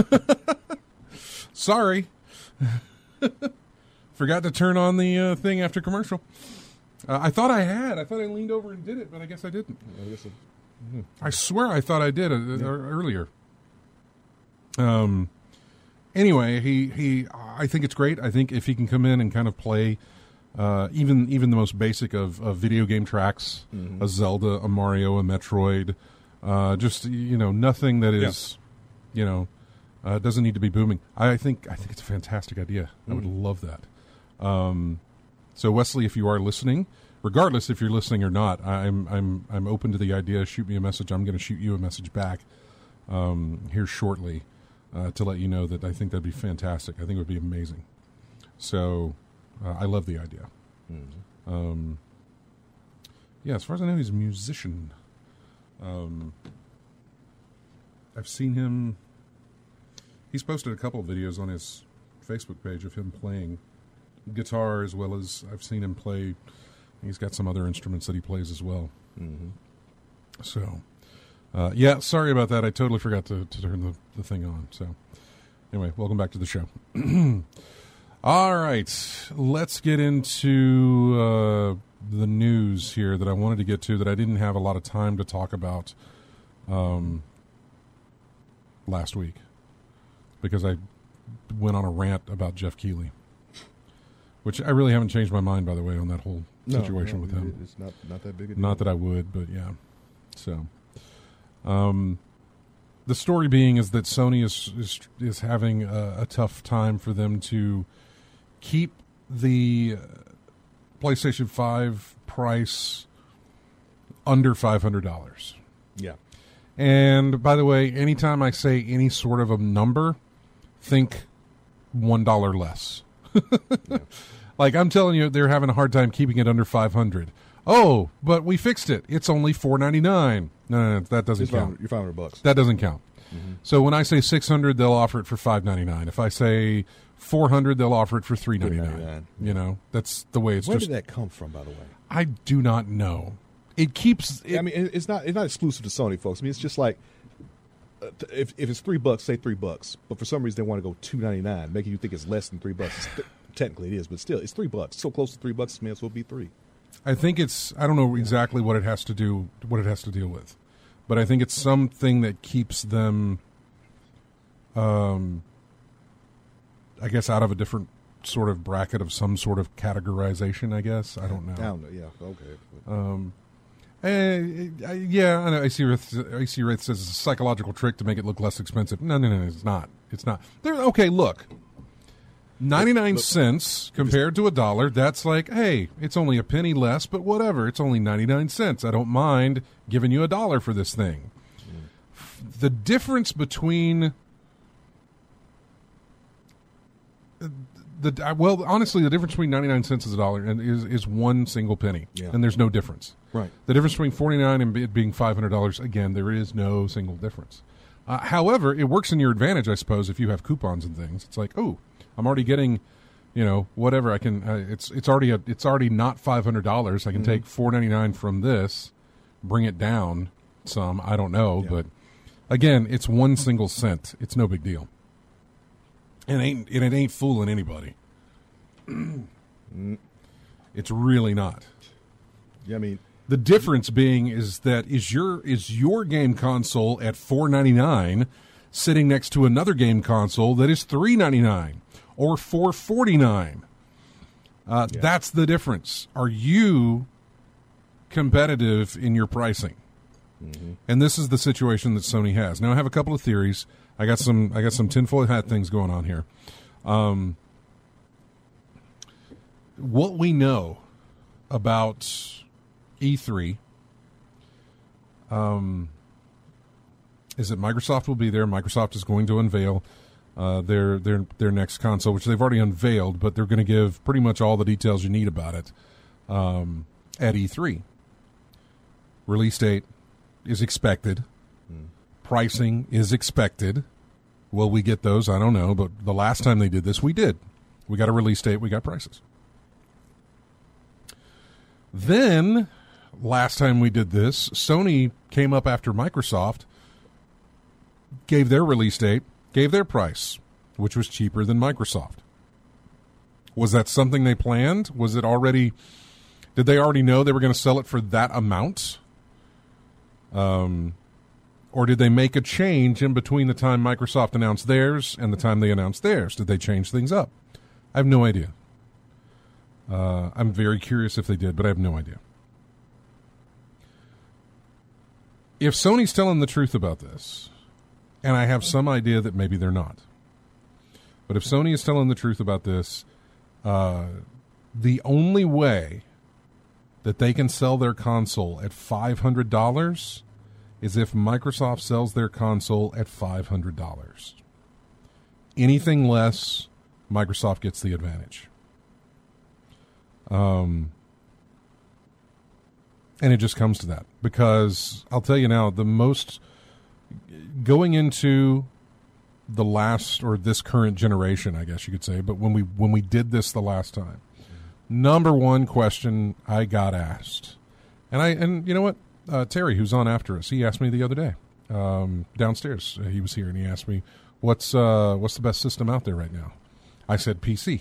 Sorry. Forgot to turn on the thing after commercial. I thought I had. I thought I leaned over and did it, but I guess I didn't. I swear I thought I did earlier. Anyway, I think it's great. I think if he can come in and kind of play even the most basic of video game tracks, a Zelda, a Mario, a Metroid, just nothing that is, doesn't need to be booming. I think it's a fantastic idea. I would love that. So Wesley, if you are listening, regardless if you're listening or not, I'm open to the idea. Shoot me a message. I'm going to shoot you a message back here shortly to let you know that I think that'd be fantastic. I think it would be amazing. So I love the idea. Yeah, as far as I know, he's a musician. I've seen him. He's posted a couple of videos on his Facebook page of him playing guitar, as well as I've seen him play. He's got some other instruments that he plays as well. So, yeah, sorry about that. I totally forgot to turn the thing on. So, anyway, welcome back to the show. All right, let's get into the news here that I wanted to get to that I didn't have a lot of time to talk about last week because I went on a rant about Jeff Keighley. Which I really haven't changed my mind, by the way, on that whole situation with him.
It's not that big a deal.
Not that I would, but yeah. So, the story being is that Sony is having a tough time for them to keep the PlayStation 5 price under $500.
Yeah.
And by the way, anytime I say any sort of a number, think $1 less. Like, I'm telling you, they're having a hard time keeping it under 500. Oh, but we fixed it. It's only $499. No, that doesn't count.
You're $500.
That doesn't count. So when I say 600, they'll offer it for $599. If I say 400, they'll offer it for $399. You know, that's the way it's.
Where
just.
Did that come from, by the way?
I do not know. It keeps.
I mean, it's not exclusive to Sony, folks. I mean, it's just like if it's $3, say $3, but for some reason they want to go $299, making you think it's less than $3. Technically, it is, but still, it's $3. So close to $3, it may as well be $3.
I think it's. I don't know exactly what it has to do. What it has to deal with. But I think it's something that keeps them, I guess, out of a different sort of bracket of some sort of categorization, I guess. I don't know.
Yeah, okay.
Yeah, I know. AC Wraith says it's a psychological trick to make it look less expensive. No, it's not. It's not. Okay, look. 99 cents compared to $1, that's like, hey, it's only a penny less, but whatever. It's only 99 cents. I don't mind giving you $1 for this thing. The difference between honestly, the difference between 99 cents is $1 and is one single penny, and there's no difference.
Right.
The difference between 49 and it being $500, again, there is no single difference. However, it works in your advantage, I suppose, if you have coupons and things. It's like, oh, I'm already getting, whatever I can. It's already not $500. I can take $4.99 from this, bring it down some. I don't know, but again, it's one single cent. It's no big deal, and it ain't fooling anybody. It's really not.
Yeah, I mean.
The difference being is your game console at $4.99 sitting next to another game console that is $3.99 or $4.49. That's the difference. Are you competitive in your pricing? Mm-hmm. And this is the situation that Sony has. Now I have a couple of theories. I got some tinfoil hat things going on here. What we know about E3 is that Microsoft will be there. Microsoft is going to unveil their next console, which they've already unveiled, but they're going to give pretty much all the details you need about it at E3. Release date is expected. Pricing is expected. Will we get those? I don't know, but the last time they did this, we did. We got a release date. We got prices. Then, last time we did this, Sony came up after Microsoft, gave their release date, gave their price, which was cheaper than Microsoft. Was that something they planned? Was it already... Did they already know they were going to sell it for that amount? Or did they make a change in between the time Microsoft announced theirs and the time they announced theirs? Did they change things up? I have no idea. I'm very curious if they did, but I have no idea. If Sony's telling the truth about this, and I have some idea that maybe they're not, but if Sony is telling the truth about this, the only way that they can sell their console at $500 is if Microsoft sells their console at $500. Anything less, Microsoft gets the advantage. And it just comes to that, because I'll tell you now, the most going into the last or this current generation, I guess you could say, but when we did this the last time, number one question I got asked, and you know what, Terry, who's on after us, he asked me the other day downstairs. He was here and he asked me, what's the best system out there right now? I said PC.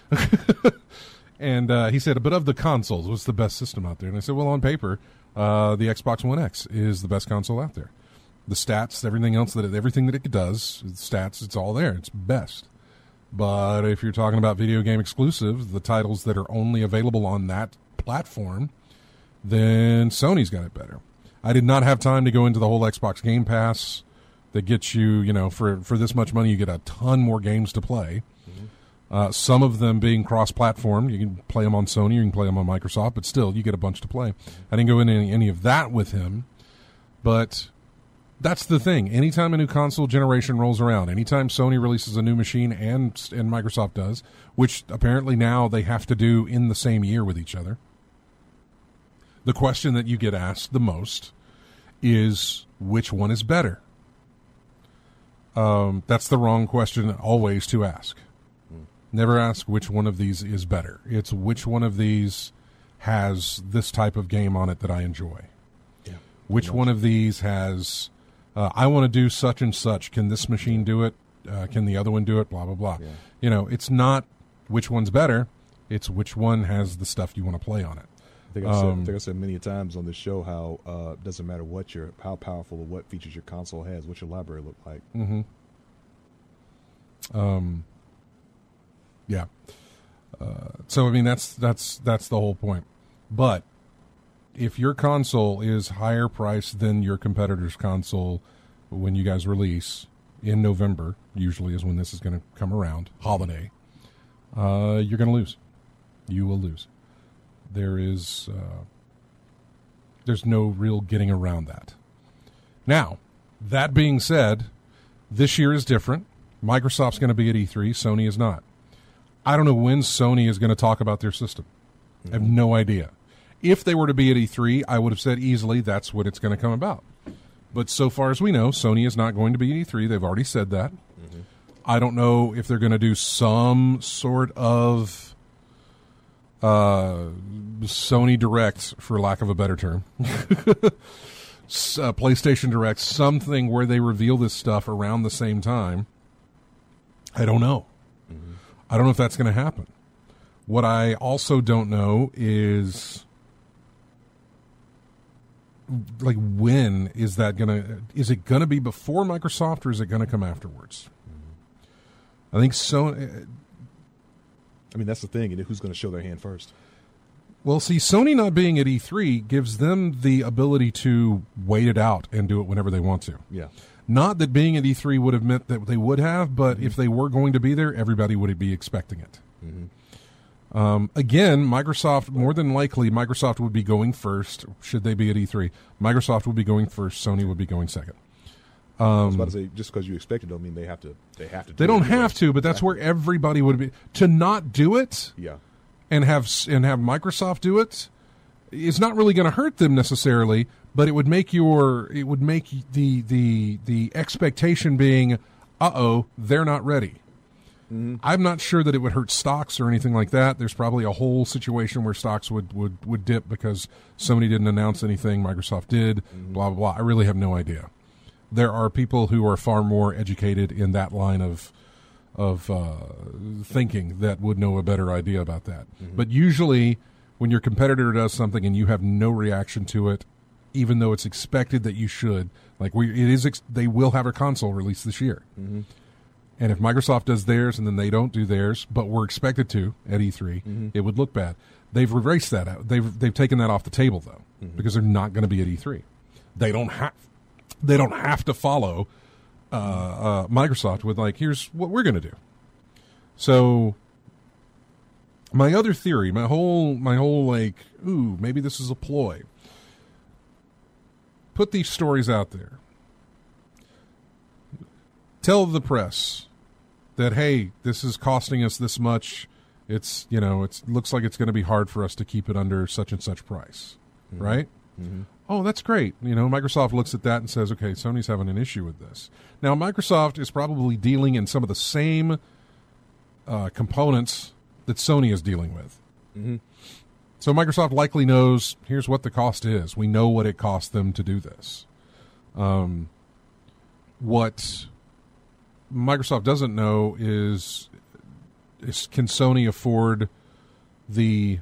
And he said, but of the consoles, what's the best system out there? And I said, well, on paper, the Xbox One X is the best console out there. The stats, everything that it does, the stats, it's all there. It's best. But if you're talking about video game exclusives, the titles that are only available on that platform, then Sony's got it better. I did not have time to go into the whole Xbox Game Pass that gets you, for this much money, you get a ton more games to play. Some of them being cross-platform. You can play them on Sony, you can play them on Microsoft, but still, you get a bunch to play. I didn't go into any of that with him, but That's the thing. Anytime a new console generation rolls around, anytime Sony releases a new machine and Microsoft does, which apparently now they have to do in the same year with each other, the question that you get asked the most is which one is better? That's the wrong question always to ask. Never ask which one of these is better. It's which one of these has this type of game on it that I enjoy.
Yeah.
Which one of these has... I want to do such and such. Can this machine do it? Can the other one do it? Blah, blah, blah. Yeah. You know, it's not which one's better. It's which one has the stuff you want to play on it.
I think I said many times on this show how it doesn't matter how powerful or what features your console has, what your library look like.
Mm-hmm. Yeah. So, I mean, that's the whole point. But if your console is higher priced than your competitor's console when you guys release in November, usually is when this is going to come around, holiday, you're going to lose. You will lose. There's no real getting around that. Now, that being said, this year is different. Microsoft's going to be at E3. Sony is not. I don't know when Sony is going to talk about their system. I have no idea. If they were to be at E3, I would have said easily that's what it's going to come about. But so far as we know, Sony is not going to be at E3. They've already said that. Mm-hmm. I don't know if they're going to do some sort of Sony Direct, for lack of a better term. PlayStation Direct, something where they reveal this stuff around the same time. I don't know. Mm-hmm. I don't know if that's going to happen. What I also don't know is... like, when is that is it gonna be before Microsoft or is it gonna come afterwards? I think so.
I mean, that's the thing. And who's going to show their hand first?
Well, see, Sony not being at E3 gives them the ability to wait it out and do it whenever they want to.
Yeah.
Not that being at E3 would have meant that they would have, but if they were going to be there, everybody would be expecting it. Mm-hmm. Again, Microsoft, more than likely, Microsoft would be going first, should they be at E3. Microsoft would be going first, Sony would be going second.
I was about to say, just because you expect it don't mean they have to.
They don't have to, but that's where everybody would be. To not do it,
yeah,
and have Microsoft do it, is not really going to hurt them necessarily, but it would make the expectation being, they're not ready. Mm-hmm. I'm not sure that it would hurt stocks or anything like that. There's probably a whole situation where stocks would dip because Sony didn't announce anything, Microsoft did, blah, blah, blah. I really have no idea. There are people who are far more educated in that line of thinking that would know a better idea about that. Mm-hmm. But usually when your competitor does something and you have no reaction to it, even though it's expected that you should, like they will have a console release this year. Mm-hmm. And if Microsoft does theirs and then they don't do theirs, but we're expected to at E3, it would look bad. They've erased that out. They've taken that off the table though, because they're not going to be at E3. They don't have to follow Microsoft with like, here's what we're going to do. So my other theory, my whole like, maybe this is a ploy. Put these stories out there. Tell the press that, hey, this is costing us this much. It looks like it's going to be hard for us to keep it under such and such price, right? Mm-hmm. Oh, that's great. Microsoft looks at that and says, okay, Sony's having an issue with this. Now, Microsoft is probably dealing in some of the same components that Sony is dealing with. Mm-hmm. So Microsoft likely knows, here's what the cost is. We know what it costs them to do this. What Microsoft doesn't know is can Sony afford the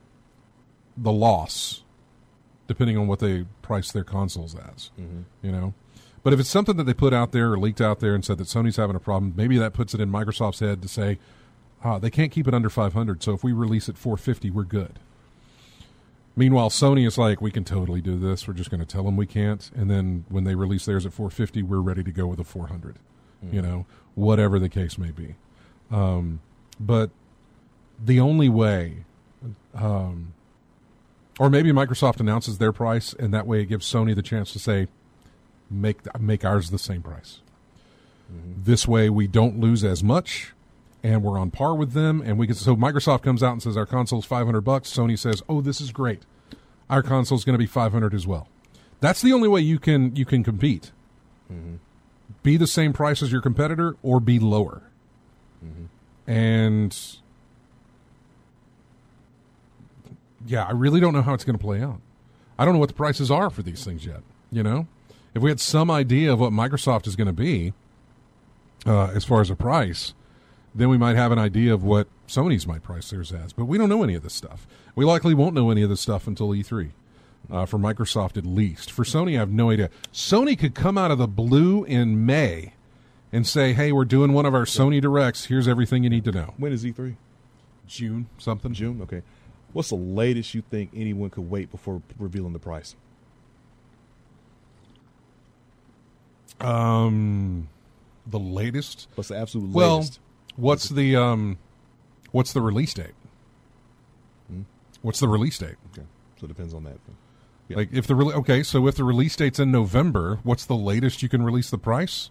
loss, depending on what they price their consoles as, But if it's something that they put out there or leaked out there and said that Sony's having a problem, maybe that puts it in Microsoft's head to say, they can't keep it under 500, so if we release at 450, we're good. Meanwhile, Sony is like, we can totally do this. We're just going to tell them we can't. And then when they release theirs at 450, we're ready to go with a 400, whatever the case may be. But the only way, or maybe Microsoft announces their price, and that way it gives Sony the chance to say, make ours the same price. This way we don't lose as much, and we're on par with them. And we can. So Microsoft comes out and says our console's $500. Sony says, "Oh, this is great. Our console's going to be $500 as well." That's the only way you can compete. Be the same price as your competitor, or be lower. And yeah, I really don't know how it's going to play out. I don't know what the prices are for these things yet. You know, if we had some idea of what Microsoft is going to be. As far as a price, then we might have an idea of what Sony's might price theirs as. But we don't know any of this stuff. We likely won't know any of this stuff until E3, for Microsoft at least. For Sony, I have no idea. Sony could come out of the blue in May and say, hey, we're doing one of our Sony Directs. Here's everything you need to know.
When is E3?
June something.
June, okay. What's the latest you think anyone could wait before revealing the price?
The latest?
What's the absolute
well,
latest?
What's the release date? What's the release date?
Okay, so it depends on that. Yeah.
Like if the so if the release date's in November, what's the latest you can release the price?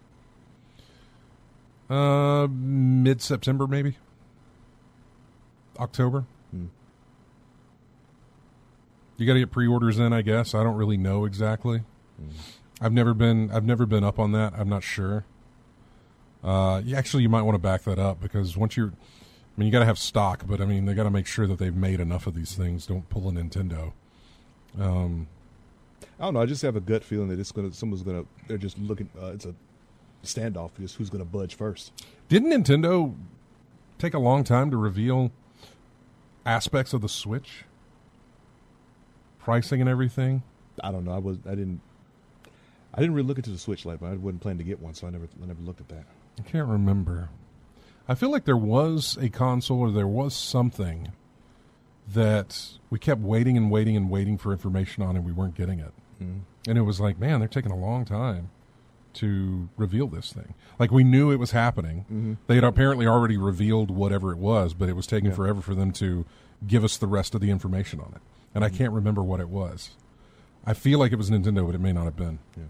Mid-September, maybe. October. You got to get pre-orders in, I guess. I don't really know exactly. I've never been up on that. I'm not sure. Actually, you might want to back that up because once you got to have stock, but I mean, they got to make sure that they've made enough of these things. Don't pull a Nintendo.
I don't know. I just have a gut feeling that they're just looking. It's a standoff. Just who's going to budge first.
Didn't Nintendo take a long time to reveal aspects of the Switch, pricing and everything?
I don't know. I didn't really look into the Switch Lite, but I wasn't planning to get one, so I never looked at that.
I can't remember. I feel like there was a console or there was something that we kept waiting and waiting and waiting for information on, and we weren't getting it. And it was like, man, they're taking a long time to reveal this thing. Like, we knew it was happening. They had apparently already revealed whatever it was, but it was taking forever for them to give us the rest of the information on it. And I can't remember what it was. I feel like it was Nintendo, but it may not have been.
Yeah.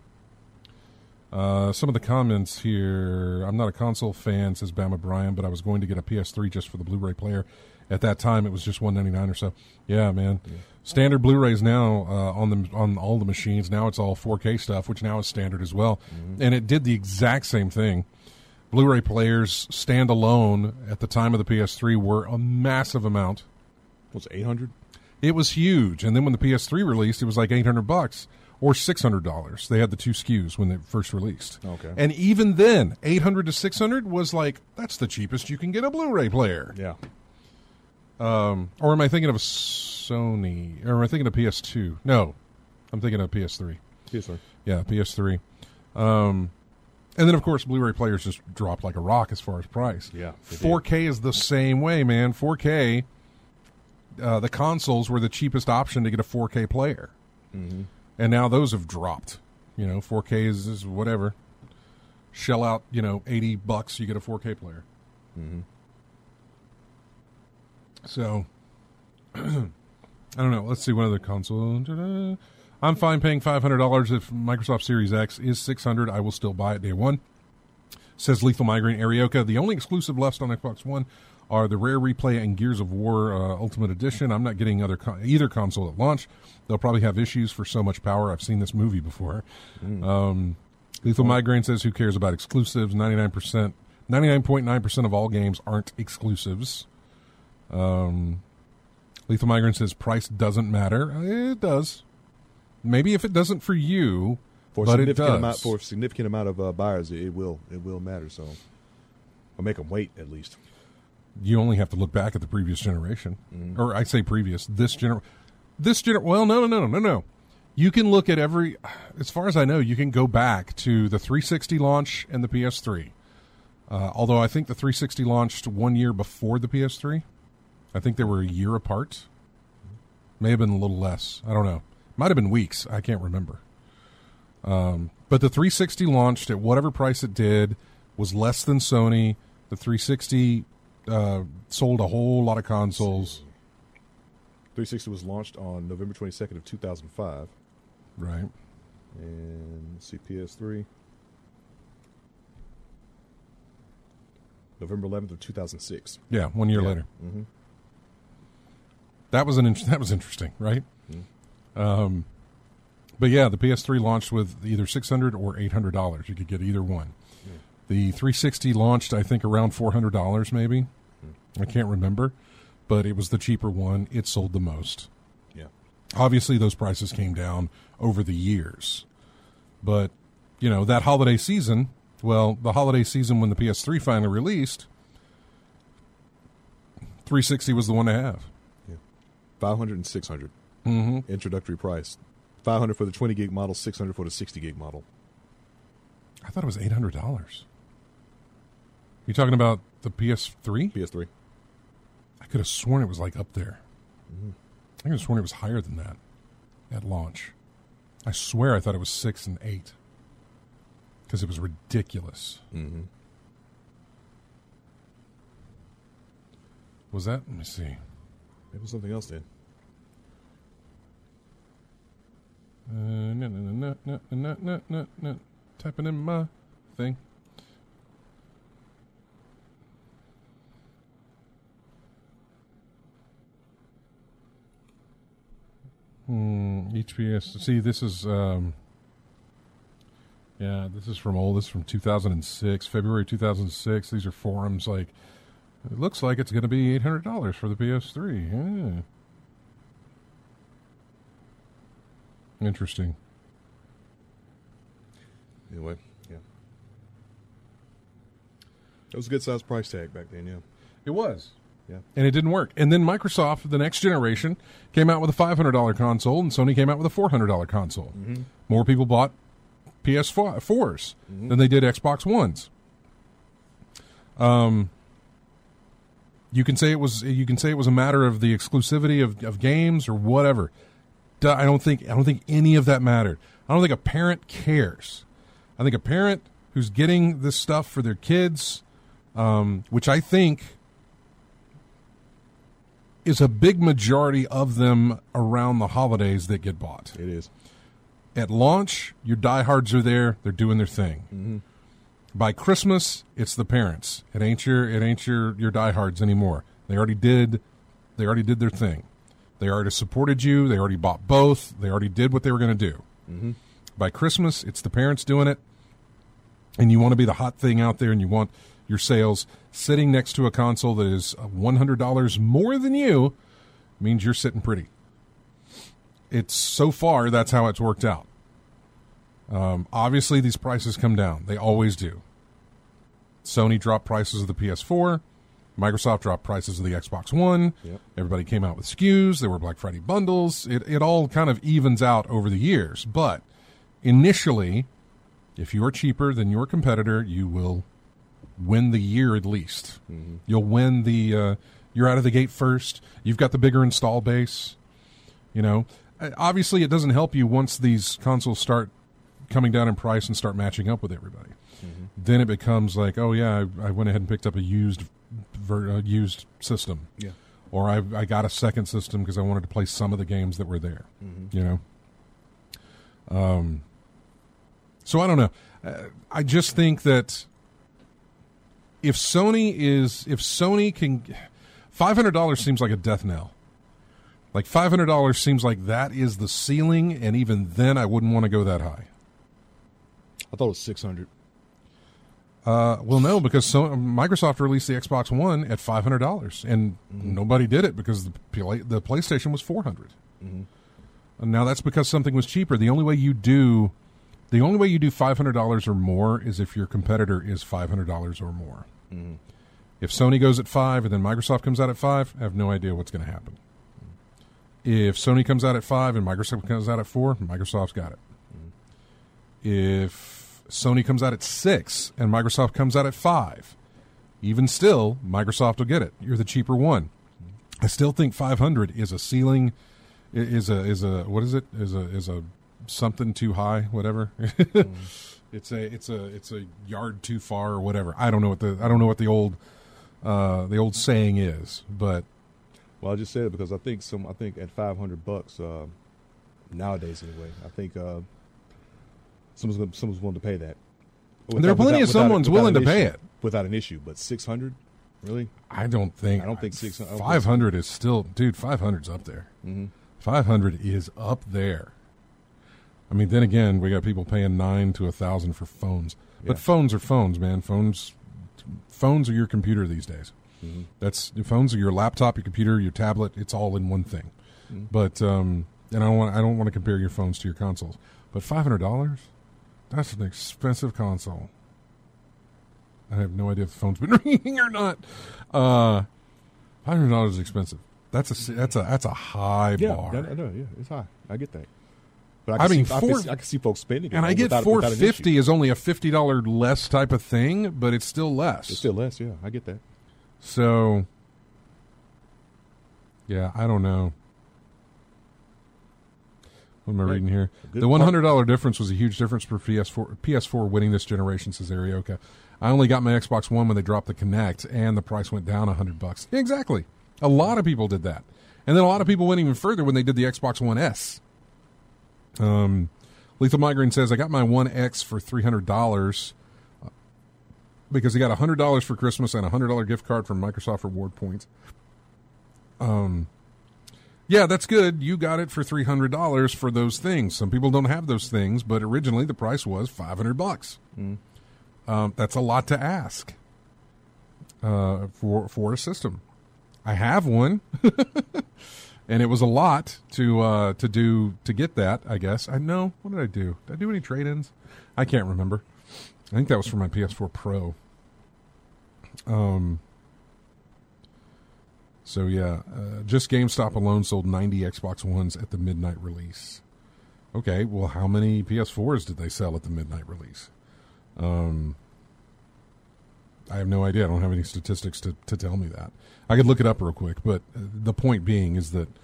Some of the comments here. I'm not a console fan, says Bama Brian, but I was going to get a PS3 just for the Blu-ray player. At that time, it was just $199 or so. Yeah, man. Yeah. Standard Blu-rays now on all the machines. Now it's all 4K stuff, which now is standard as well. And it did the exact same thing. Blu-ray players standalone at the time of the PS3 were a massive amount.
Was it $800?
It was huge. And then when the PS3 released, it was like $800 or $600. They had the two SKUs when they first released.
Okay.
And even then, $800 to $600 was like, that's the cheapest you can get a Blu-ray player.
Yeah.
Or am I thinking of a Sony? Or am I thinking of PS2? No, I'm thinking of PS3.
PS3.
Yeah, PS3. And then, of course, Blu-ray players just dropped like a rock as far as price.
Yeah.
4K is the same way, man. 4K, the consoles were the cheapest option to get a 4K player. And now those have dropped. 4K is whatever. Shell out, $80, you get a 4K player. So, I don't know. Let's see what other console. I'm fine paying $500 if Microsoft Series X is $600. I will still buy it day one. Says Lethal Migraine Arioka. The only exclusive left on Xbox One are the Rare Replay and Gears of War Ultimate Edition. I'm not getting either console at launch. They'll probably have issues for so much power. I've seen this movie before. Lethal Migraine says, who cares about exclusives? 99.9% of all games aren't exclusives. Lethal Migraine says, price doesn't matter. It does. Maybe if it doesn't for you, but it does.
For a significant amount of buyers, it will matter. So, I'll make them wait at least.
You only have to look back at the previous generation, or I say previous. This generation. Well, no. You can look at every. As far as I know, you can go back to the 360 launch and the PS3. Although I think the 360 launched 1 year before the PS3. I think they were a year apart. May have been a little less. I don't know. Might have been weeks. I can't remember. But the 360 launched at whatever price it did, was less than Sony. The 360 sold a whole lot of consoles.
360 was launched on November 22nd of 2005.
Right.
And let's see, PS3. November 11th of 2006.
Yeah, 1 year later.
Mm-hmm.
That was interesting, right?
Mm-hmm.
But yeah, the PS3 launched with either $600 or $800. You could get either one.
Yeah.
The 360 launched, I think, around $400 maybe. I can't remember, but it was the cheaper one. It sold the most.
Yeah.
Obviously, those prices came down over the years. But, you know, that holiday season, well, the holiday season when the PS3 finally released, 360 was the one to have.
Yeah. 500 and 600.
Mm-hmm.
Introductory price. 500 for the 20 gig model, 600 for the 60 gig model.
I thought it was $800. You talking about the PS3?
PS3.
I could have sworn it was like up there.
Mm-hmm.
I could have sworn it was higher than that at launch. I swear I thought it was 6 and 8 because it was ridiculous.
Mm-hmm.
Was that? Let me see.
It was something else then.
No. Typing in my thing. Each PS. See, this is this is from old. This is from 2006, February 2006. These are forums. Like, it looks like it's going to be $800 for the PS3. Yeah. Interesting.
Anyway, yeah. It was a good sized price tag back then, yeah.
It was.
Yeah.
And it didn't work. And then Microsoft, the next generation, came out with a $500 console, and Sony came out with a $400 console.
Mm-hmm.
More people bought PS4s than they did Xbox Ones. You can say it was a matter of the exclusivity of games or whatever. I don't think any of that mattered. I don't think a parent cares. I think a parent who's getting this stuff for their kids, which I think is a big majority of them around the holidays that get bought.
It is.
At launch, your diehards are there. They're doing their thing.
Mm-hmm.
By Christmas, it's the parents. It ain't your diehards anymore. They already did their thing. They already supported you. They already bought both. They already did what they were going to do.
Mm-hmm.
By Christmas, it's the parents doing it. And you want to be the hot thing out there, and you want your sales sitting next to a console that is $100 more than you means you're sitting pretty. It's so far, that's how it's worked out. Obviously, these prices come down. They always do. Sony dropped prices of the PS4. Microsoft dropped prices of the Xbox One.
Yep.
Everybody came out with SKUs. There were Black Friday bundles. It all kind of evens out over the years. But initially, if you are cheaper than your competitor, you will win the year at least. Mm-hmm. You'll win the you're out of the gate first. You've got the bigger install base. You know, obviously it doesn't help you once these consoles start coming down in price and start matching up with everybody. Mm-hmm. Then it becomes like, oh yeah, I went ahead and picked up a used system.
Yeah.
Or I got a second system because I wanted to play some of the games that were there. Mm-hmm. You know. So I don't know. I just think that if Sony can, $500 seems like a death knell. Like $500 seems like that is the ceiling, and even then, I wouldn't want to go that high.
I thought it was 600.
Well, no, because Microsoft released the Xbox One at $500, and nobody did it because the PlayStation was $400. Mm-hmm. And now that's because something was cheaper. The only way you do $500 or more is if your competitor is $500 or more. Mm-hmm. If Sony goes at $5 and then Microsoft comes out at $5, I have no idea what's going to happen. If Sony comes out at $5 and Microsoft comes out at $4, Microsoft's got it. Mm-hmm. If Sony comes out at $6 and Microsoft comes out at $5, even still, Microsoft will get it. You're the cheaper one. Mm-hmm. I still think $500 is a ceiling. Is a something too high, whatever. Mm-hmm. It's a yard too far or whatever. I don't know what the old saying is, but
well, I just said it because I think at $500 nowadays anyway. I think someone's willing to pay that.
There are plenty of someone's willing to pay it
without an issue, but 600, really?
I don't think
600.
500 is still, dude. 500's up there. 500 is up there. I mean, then again, we got people paying $9 to $1,000 for phones, but phones are phones, man. Phones are your computer these days. Phones are your laptop, your computer, your tablet. It's all in one thing. But and I don't want to compare your phones to your consoles. But $500, that's an expensive console. I have no idea if the phone's been ringing or not. $500 is expensive. That's a high bar.
I know. Yeah, it's high. I get that. But
I can
see folks spending it.
And I get $450 is only a $50 less type of thing, but it's still less.
It's still less, yeah. I get that.
So, yeah, I don't know. What am I reading here? The $100 difference was a huge difference for PS4 winning this generation, says Arioka. I only got my Xbox One when they dropped the Kinect, and the price went down $100. Yeah, exactly. A lot of people did that. And then a lot of people went even further when they did the Xbox One S. Lethal Migraine says, I got my One X for $300 because he got $100 for Christmas and a $100 gift card from Microsoft Reward Points. Yeah, that's good. You got it for $300 for those things. Some people don't have those things, but originally the price was $500. That's a lot to ask for a system. I have one. And it was a lot to get that, I guess. I know. What did I do? Did I do any trade-ins? I can't remember. I think that was for my PS4 Pro. So, yeah. Just GameStop alone sold 90 Xbox Ones at the midnight release. Okay, well, how many PS4s did they sell at the midnight release? I have no idea. I don't have any statistics to tell me that. I could look it up real quick, but the point being is that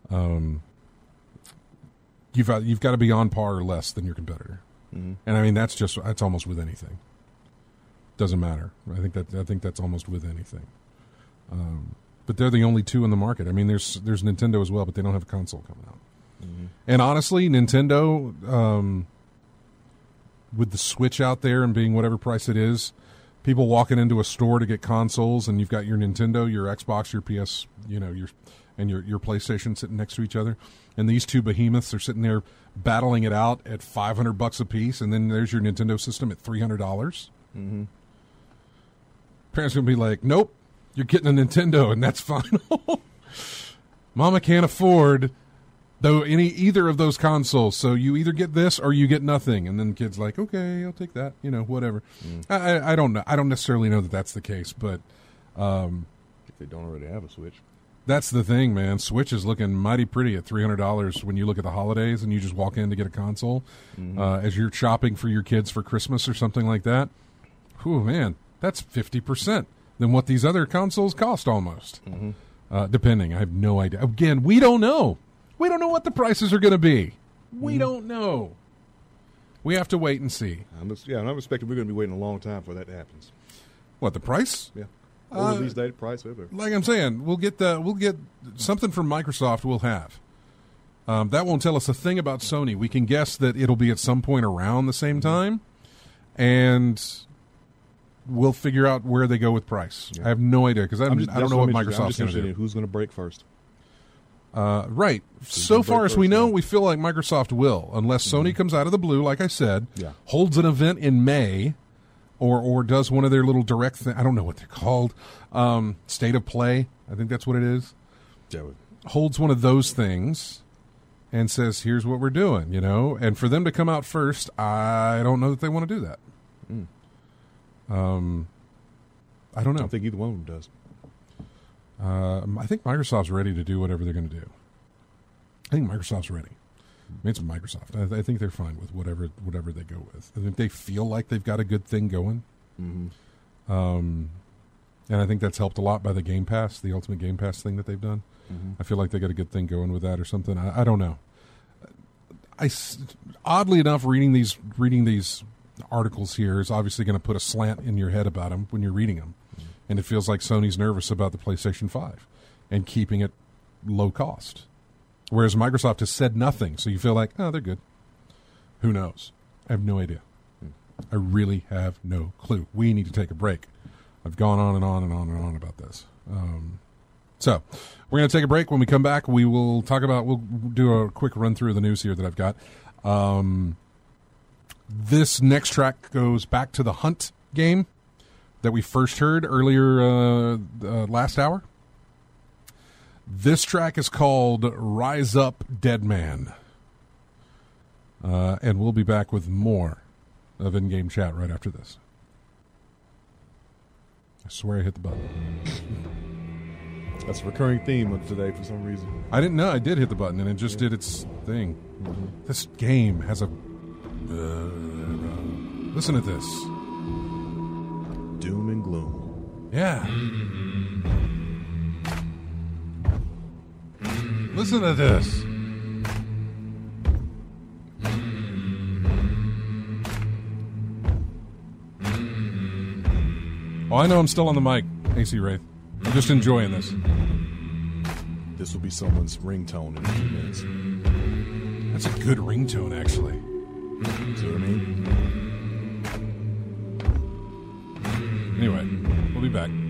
you've got to be on par or less than your competitor, and I mean that's almost with anything. Doesn't matter. I think that's almost with anything. But they're the only two in the market. I mean, there's Nintendo as well, but they don't have a console coming out. And honestly, Nintendo, with the Switch out there and being whatever price it is. People walking into a store to get consoles, and you've got your Nintendo, your Xbox, your PS, your PlayStation sitting next to each other, and these two behemoths are sitting there battling it out at $500 a piece, and then there's your Nintendo system at $300. Parents gonna be like, "Nope, you're getting a Nintendo, and that's final." Mama can't afford either of those consoles, so you either get this or you get nothing. And then the kid's like, okay, I'll take that, whatever. I don't know. I don't necessarily know that that's the case, but
if they don't already have a Switch,
that's the thing, man. Switch is looking mighty pretty at $300 when you look at the holidays and you just walk in to get a console as you're shopping for your kids for Christmas or something like that. Whew, man, that's 50% than what these other consoles cost almost. Depending. I have no idea. Again, we don't know. We don't know what the prices are going to be. We don't know. We have to wait and see.
I'm expecting we're going to be waiting a long time for that to happen.
What, the price?
Yeah. Or release date, price, whatever.
Like I'm saying, we'll get something from Microsoft. We'll have. That won't tell us a thing about Sony. We can guess that it'll be at some point around the same time, and we'll figure out where they go with price. Yeah. I have no idea because I don't know what Microsoft's going to do.
Who's going to break first?
Right. So far as we know, we feel like Microsoft will, unless Sony comes out of the blue, like I said, holds an event in May, or does one of their little direct I don't know what they're called, State of Play. I think that's what it is. Holds one of those things and says, here's what we're doing, And for them to come out first, I don't know that they want to do that. I don't know.
I don't think either one of them does.
I think Microsoft's ready to do whatever they're going to do. I think Microsoft's ready. I mean, it's Microsoft. I think they're fine with whatever they go with. I think they feel like they've got a good thing going. And I think that's helped a lot by the Game Pass, the Ultimate Game Pass thing that they've done. I feel like they got a good thing going with that or something. I don't know. Oddly enough, reading these articles here is obviously going to put a slant in your head about them when you're reading them. And it feels like Sony's nervous about the PlayStation 5 and keeping it low cost. Whereas Microsoft has said nothing. So you feel like, oh, they're good. Who knows? I have no idea. I really have no clue. We need to take a break. I've gone on and on and on and on about this. So we're going to take a break. When we come back, we'll do a quick run through of the news here that I've got. This next track goes back to the Hunt game that we first heard earlier last hour. This track is called Rise Up, Dead Man. And we'll be back with more of In-Game Chat right after this. I swear I hit the button.
That's a recurring theme of today for some reason.
I didn't know I did hit the button, and it just did its thing. Mm-hmm. This game has a... listen to this.
Doom and gloom.
Yeah. Listen to this. Oh, I know I'm still on the mic, AC Wraith. I'm just enjoying this.
This will be someone's ringtone in a few minutes.
That's a good ringtone, actually.
See what I mean?
Anyway, we'll be back.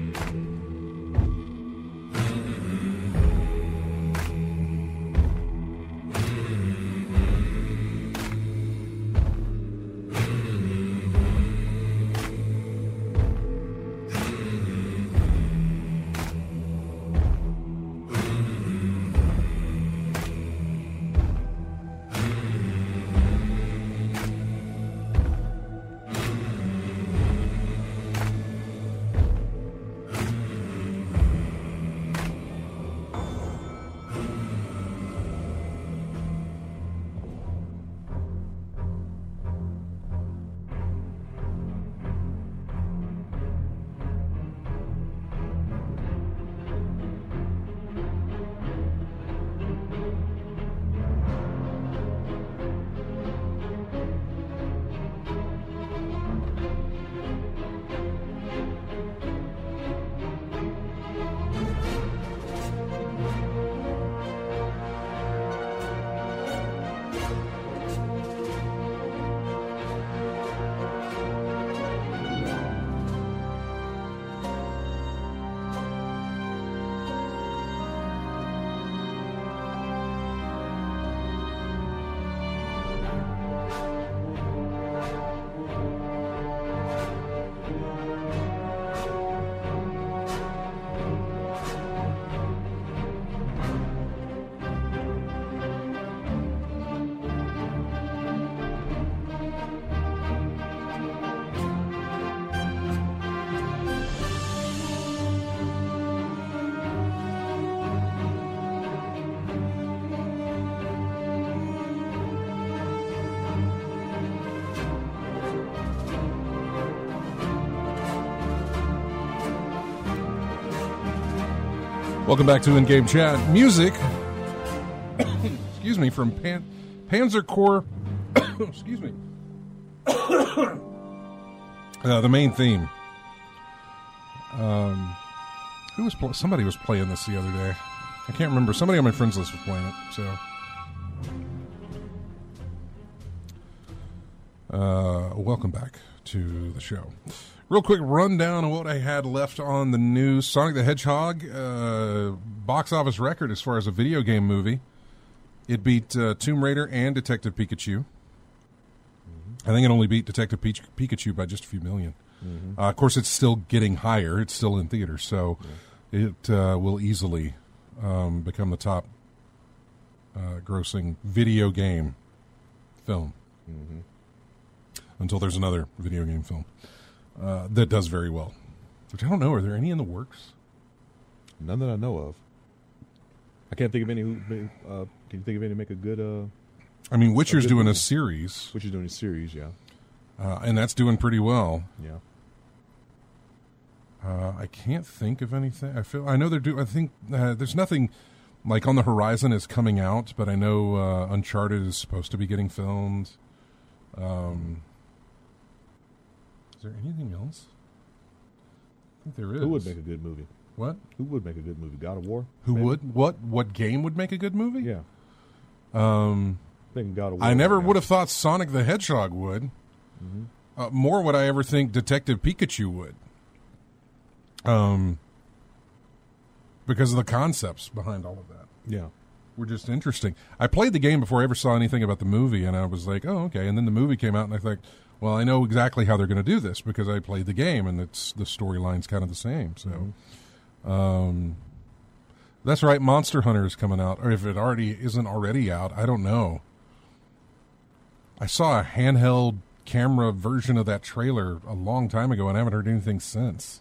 Welcome back to In-Game Chat. Music, excuse me, from Panzer Corps, excuse me, the main theme. Somebody was playing this the other day. I can't remember. Somebody on my friends list was playing it, so. Welcome back to the show. Real quick rundown of what I had left on the news. Sonic the Hedgehog, box office record as far as a video game movie. It beat Tomb Raider and Detective Pikachu. Mm-hmm. I think it only beat Detective Pikachu by just a few million. Mm-hmm. Of course, it's still getting higher. It's still in theaters, so it will easily become the top grossing video game film. Mm-hmm. Until there's another video game film that does very well. Which I don't know. Are there any in the works?
None that I know of. I can't think of any. Can you think of any to make a good?
I mean, Witcher's doing a series.
Witcher's doing a series, yeah.
And that's doing pretty well.
Yeah.
I can't think of anything. I know they're doing. I think there's nothing like on the horizon is coming out, but I know Uncharted is supposed to be getting filmed. Is there anything else? I think there is.
Who would make a good movie?
What?
Who would make a good movie? God of War?
Who
maybe?
would? What game would make a good movie?
Yeah. think God of War
I never
right now.
would have thought Sonic the Hedgehog would. More would I ever think Detective Pikachu would. Because of the concepts behind all of that.
Yeah.
Were just interesting. I played the game before I ever saw anything about the movie, and I was like, oh, okay. And then the movie came out, and I thought, well, I know exactly how they're going to do this because I played the game, and it's the storyline's kind of the same. So, that's right. Monster Hunter is coming out, or if it already isn't already out, I don't know. I saw a handheld camera version of that trailer a long time ago, and I haven't heard anything since.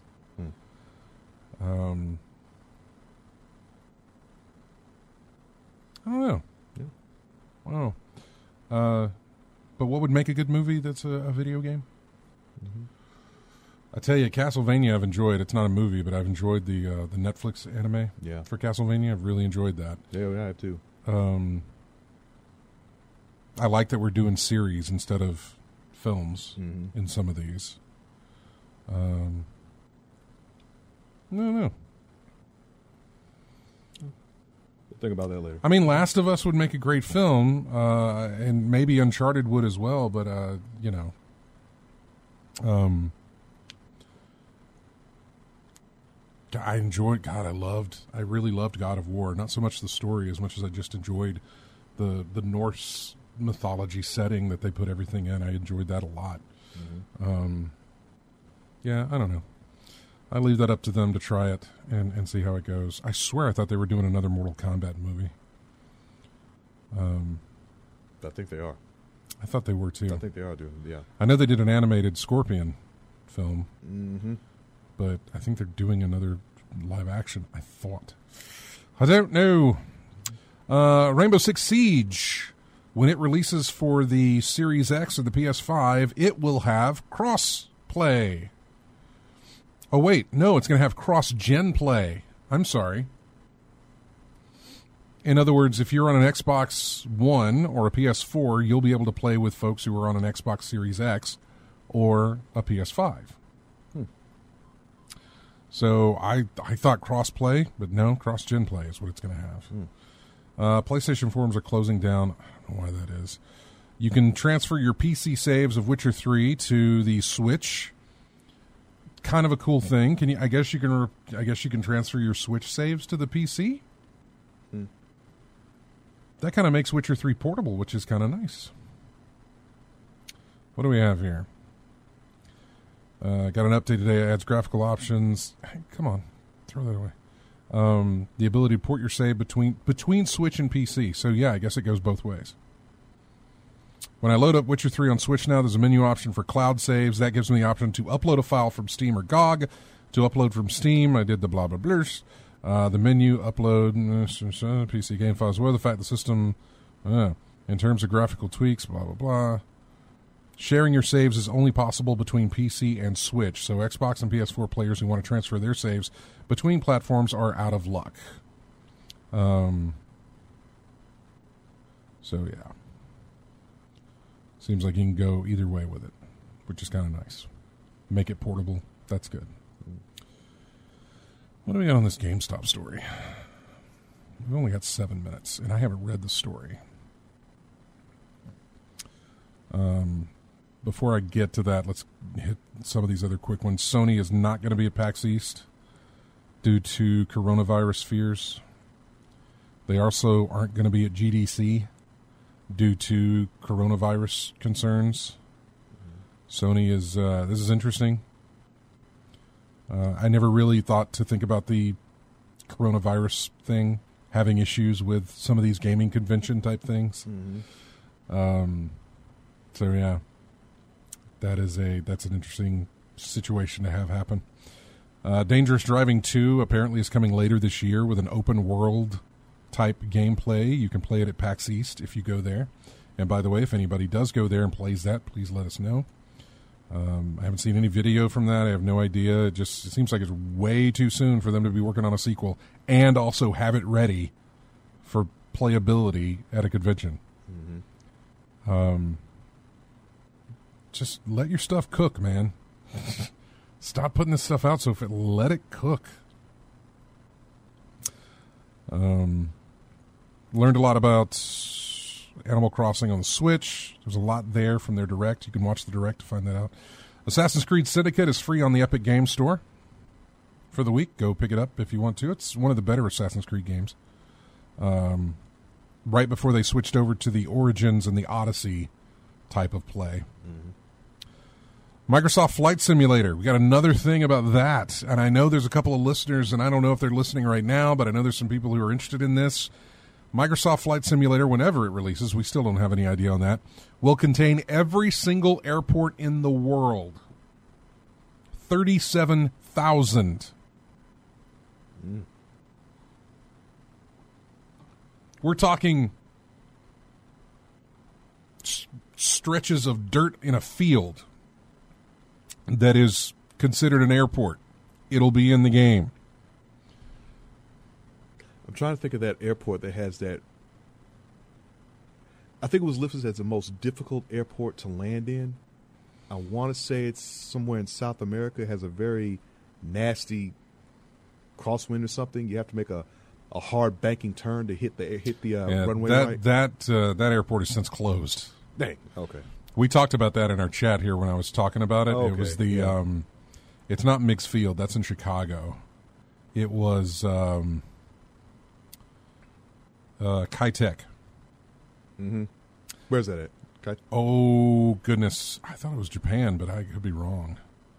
I don't know. Yeah. Wow. But what would make a good movie that's a video game? I tell you, Castlevania I've enjoyed. It's not a movie, but I've enjoyed the Netflix anime for Castlevania. I've really enjoyed that.
Yeah, I have too.
I like that we're doing series instead of films in some of these. I don't know.
We'll think about that later.
I mean, Last of Us would make a great film, and maybe Uncharted would as well, but, you know. I really loved God of War. Not so much the story as much as I just enjoyed the Norse mythology setting that they put everything in. I enjoyed that a lot. Yeah, I don't know. I leave that up to them to try it and see how it goes. I swear I thought they were doing another Mortal Kombat movie.
I think they are.
I thought they were too.
I think they are doing it, yeah.
I know they did an animated Scorpion film, but I think they're doing another live action, I thought. I don't know. Rainbow Six Siege, when it releases for the Series X or the PS5, it will have cross-play. Oh, wait. No, it's going to have cross-gen play. I'm sorry. In other words, if you're on an Xbox One or a PS4, you'll be able to play with folks who are on an Xbox Series X or a PS5. So I thought cross-play, but no, cross-gen play is what it's going to have. PlayStation forums are closing down. I don't know why that is. You can transfer your PC saves of Witcher 3 to the Switch. Kind of a cool thing. Can you? I guess you can transfer your Switch saves to the PC. That kind of makes Witcher 3 portable, which is kind of nice. What do we have here? Got an update today. Adds graphical options. Hey, come on, throw that away. The ability to port your save between Switch and PC. So yeah, I guess it goes both ways. When I load up Witcher 3 on Switch now, there's a menu option for cloud saves. That gives me the option to upload a file from Steam or GOG. To upload from Steam, I did the blah, blah, blurs. The menu, upload, PC game files. Well, the fact the system, in terms of graphical tweaks, blah, blah, blah. Sharing your saves is only possible between PC and Switch. So Xbox and PS4 players who want to transfer their saves between platforms are out of luck. So, yeah. Seems like you can go either way with it, which is kind of nice. Make it portable. That's good. What do we got on this GameStop story? We've only got 7 minutes, and I haven't read the story. Before I get to that, let's hit some of these other quick ones. Sony is not going to be at PAX East due to coronavirus fears. They also aren't going to be at GDC due to coronavirus concerns. Sony is, this is interesting. I never really thought to think about the coronavirus thing having issues with some of these gaming convention type things. So yeah, that's an interesting situation to have happen. Dangerous Driving 2 apparently is coming later this year with an open world type gameplay. You can play it at PAX East if you go there. And by the way, if anybody does go there and plays that, please let us know. I haven't seen any video from that. I have no idea. It seems like it's way too soon for them to be working on a sequel and also have it ready for playability at a convention. Just let your stuff cook, man. Stop putting this stuff out let it cook. Learned a lot about Animal Crossing on the Switch. There's a lot there from their Direct. You can watch the Direct to find that out. Assassin's Creed Syndicate is free on the Epic Games Store for the week. Go pick it up if you want to. It's one of the better Assassin's Creed games. Right before they switched over to the Origins and the Odyssey type of play. Microsoft Flight Simulator. We got another thing about that. And I know there's a couple of listeners, and I don't know if they're listening right now, but I know there's some people who are interested in this. Microsoft Flight Simulator, whenever it releases, we still don't have any idea on that, will contain every single airport in the world. 37,000. We're talking stretches of dirt in a field that is considered an airport. It'll be in the game.
I'm trying to think of that airport that has that. I think it was listed as the most difficult airport to land in. I want to say it's somewhere in South America. It has a very nasty crosswind or something. You have to make a hard banking turn to hit the runway.
That airport is since closed.
Dang. Okay.
We talked about that in our chat here when I was talking about it.
Okay.
It was the it's not Mix Field. That's in Chicago. It was Kai-Tak.
Mm-hmm. Where's that at?
Oh, goodness. I thought it was Japan, but I could be wrong.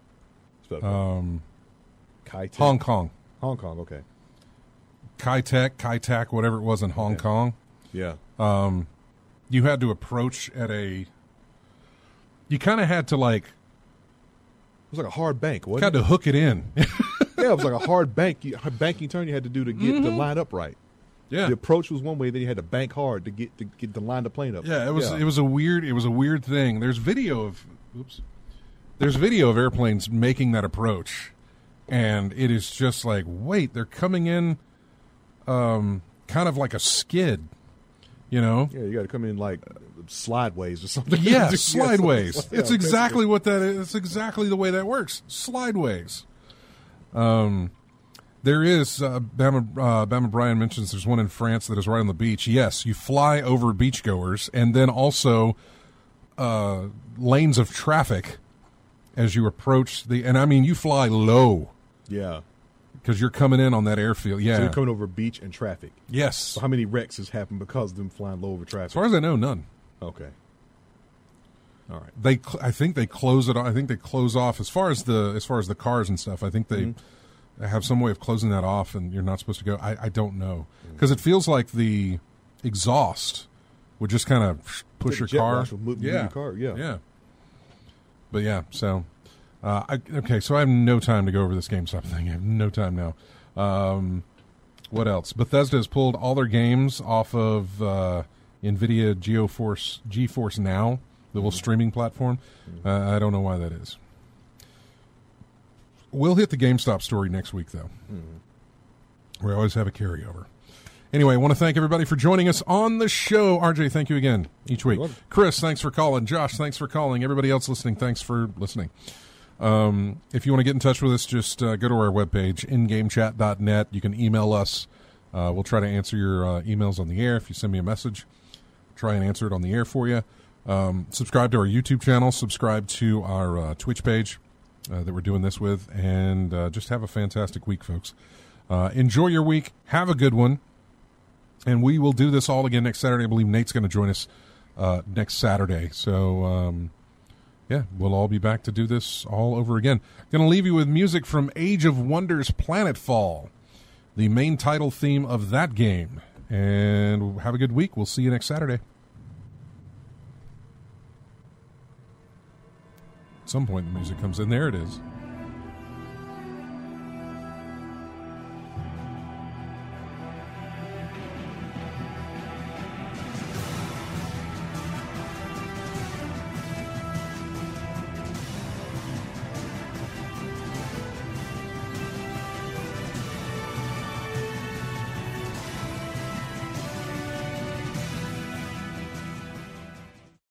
Kai-Tak.
Hong Kong.
Hong Kong, okay.
Kai-Tak, whatever it was in Hong Kong.
Yeah.
You had to approach at a... You kind of had to, like...
It was like a hard bank, wasn't
had
it?
to hook it in.
Yeah, it was like a hard banking turn you had to do to get the line up right.
Yeah.
The approach was one way, then you had to bank hard to get the line to plane up.
Yeah, it was a weird thing. There's video of airplanes making that approach, and it is just like, wait, they're coming in kind of like a skid, you know?
Yeah, you got to come in like slideways or something.
Yeah, slideways.
Yeah,
it's exactly what that is. It's exactly the way that works. Slideways. There is, Bama Brian mentions there's one in France that is right on the beach. Yes, you fly over beachgoers, and then also lanes of traffic as you approach and I mean, you fly low.
Yeah.
Because you're coming in on that airfield. Yeah.
So you're coming over beach and traffic.
Yes.
So how many wrecks has happened because of them flying low over traffic?
As far as I know, none.
Okay. All right.
I think they close it. I think they close off as far as the cars and stuff. I think they have some way of closing that off, and you're not supposed to go. I don't know, because it feels like the exhaust would just kind of push your car.
Move your car. Yeah.
Yeah. But yeah, so okay. So I have no time to go over this GameStop thing. I have no time now. What else? Bethesda has pulled all their games off of NVIDIA GeForce Now, the little streaming platform. I don't know why that is. We'll hit the GameStop story next week, though. We always have a carryover. Anyway, I want to thank everybody for joining us on the show. RJ, thank you again each week. Chris, thanks for calling. Josh, thanks for calling. Everybody else listening, thanks for listening. If you want to get in touch with us, just go to our webpage, ingamechat.net. You can email us. We'll try to answer your emails on the air. If you send me a message, try and answer it on the air for you. Subscribe to our YouTube channel. Subscribe to our Twitch page that we're doing this with. And just have a fantastic week, folks. Enjoy your week. Have a good one. And we will do this all again next Saturday. I believe Nate's going to join us next Saturday. So, yeah, we'll all be back to do this all over again. Going to leave you with music from Age of Wonders Planetfall, the main title theme of that game. And have a good week. We'll see you next Saturday. At some point, the music comes in. There it is.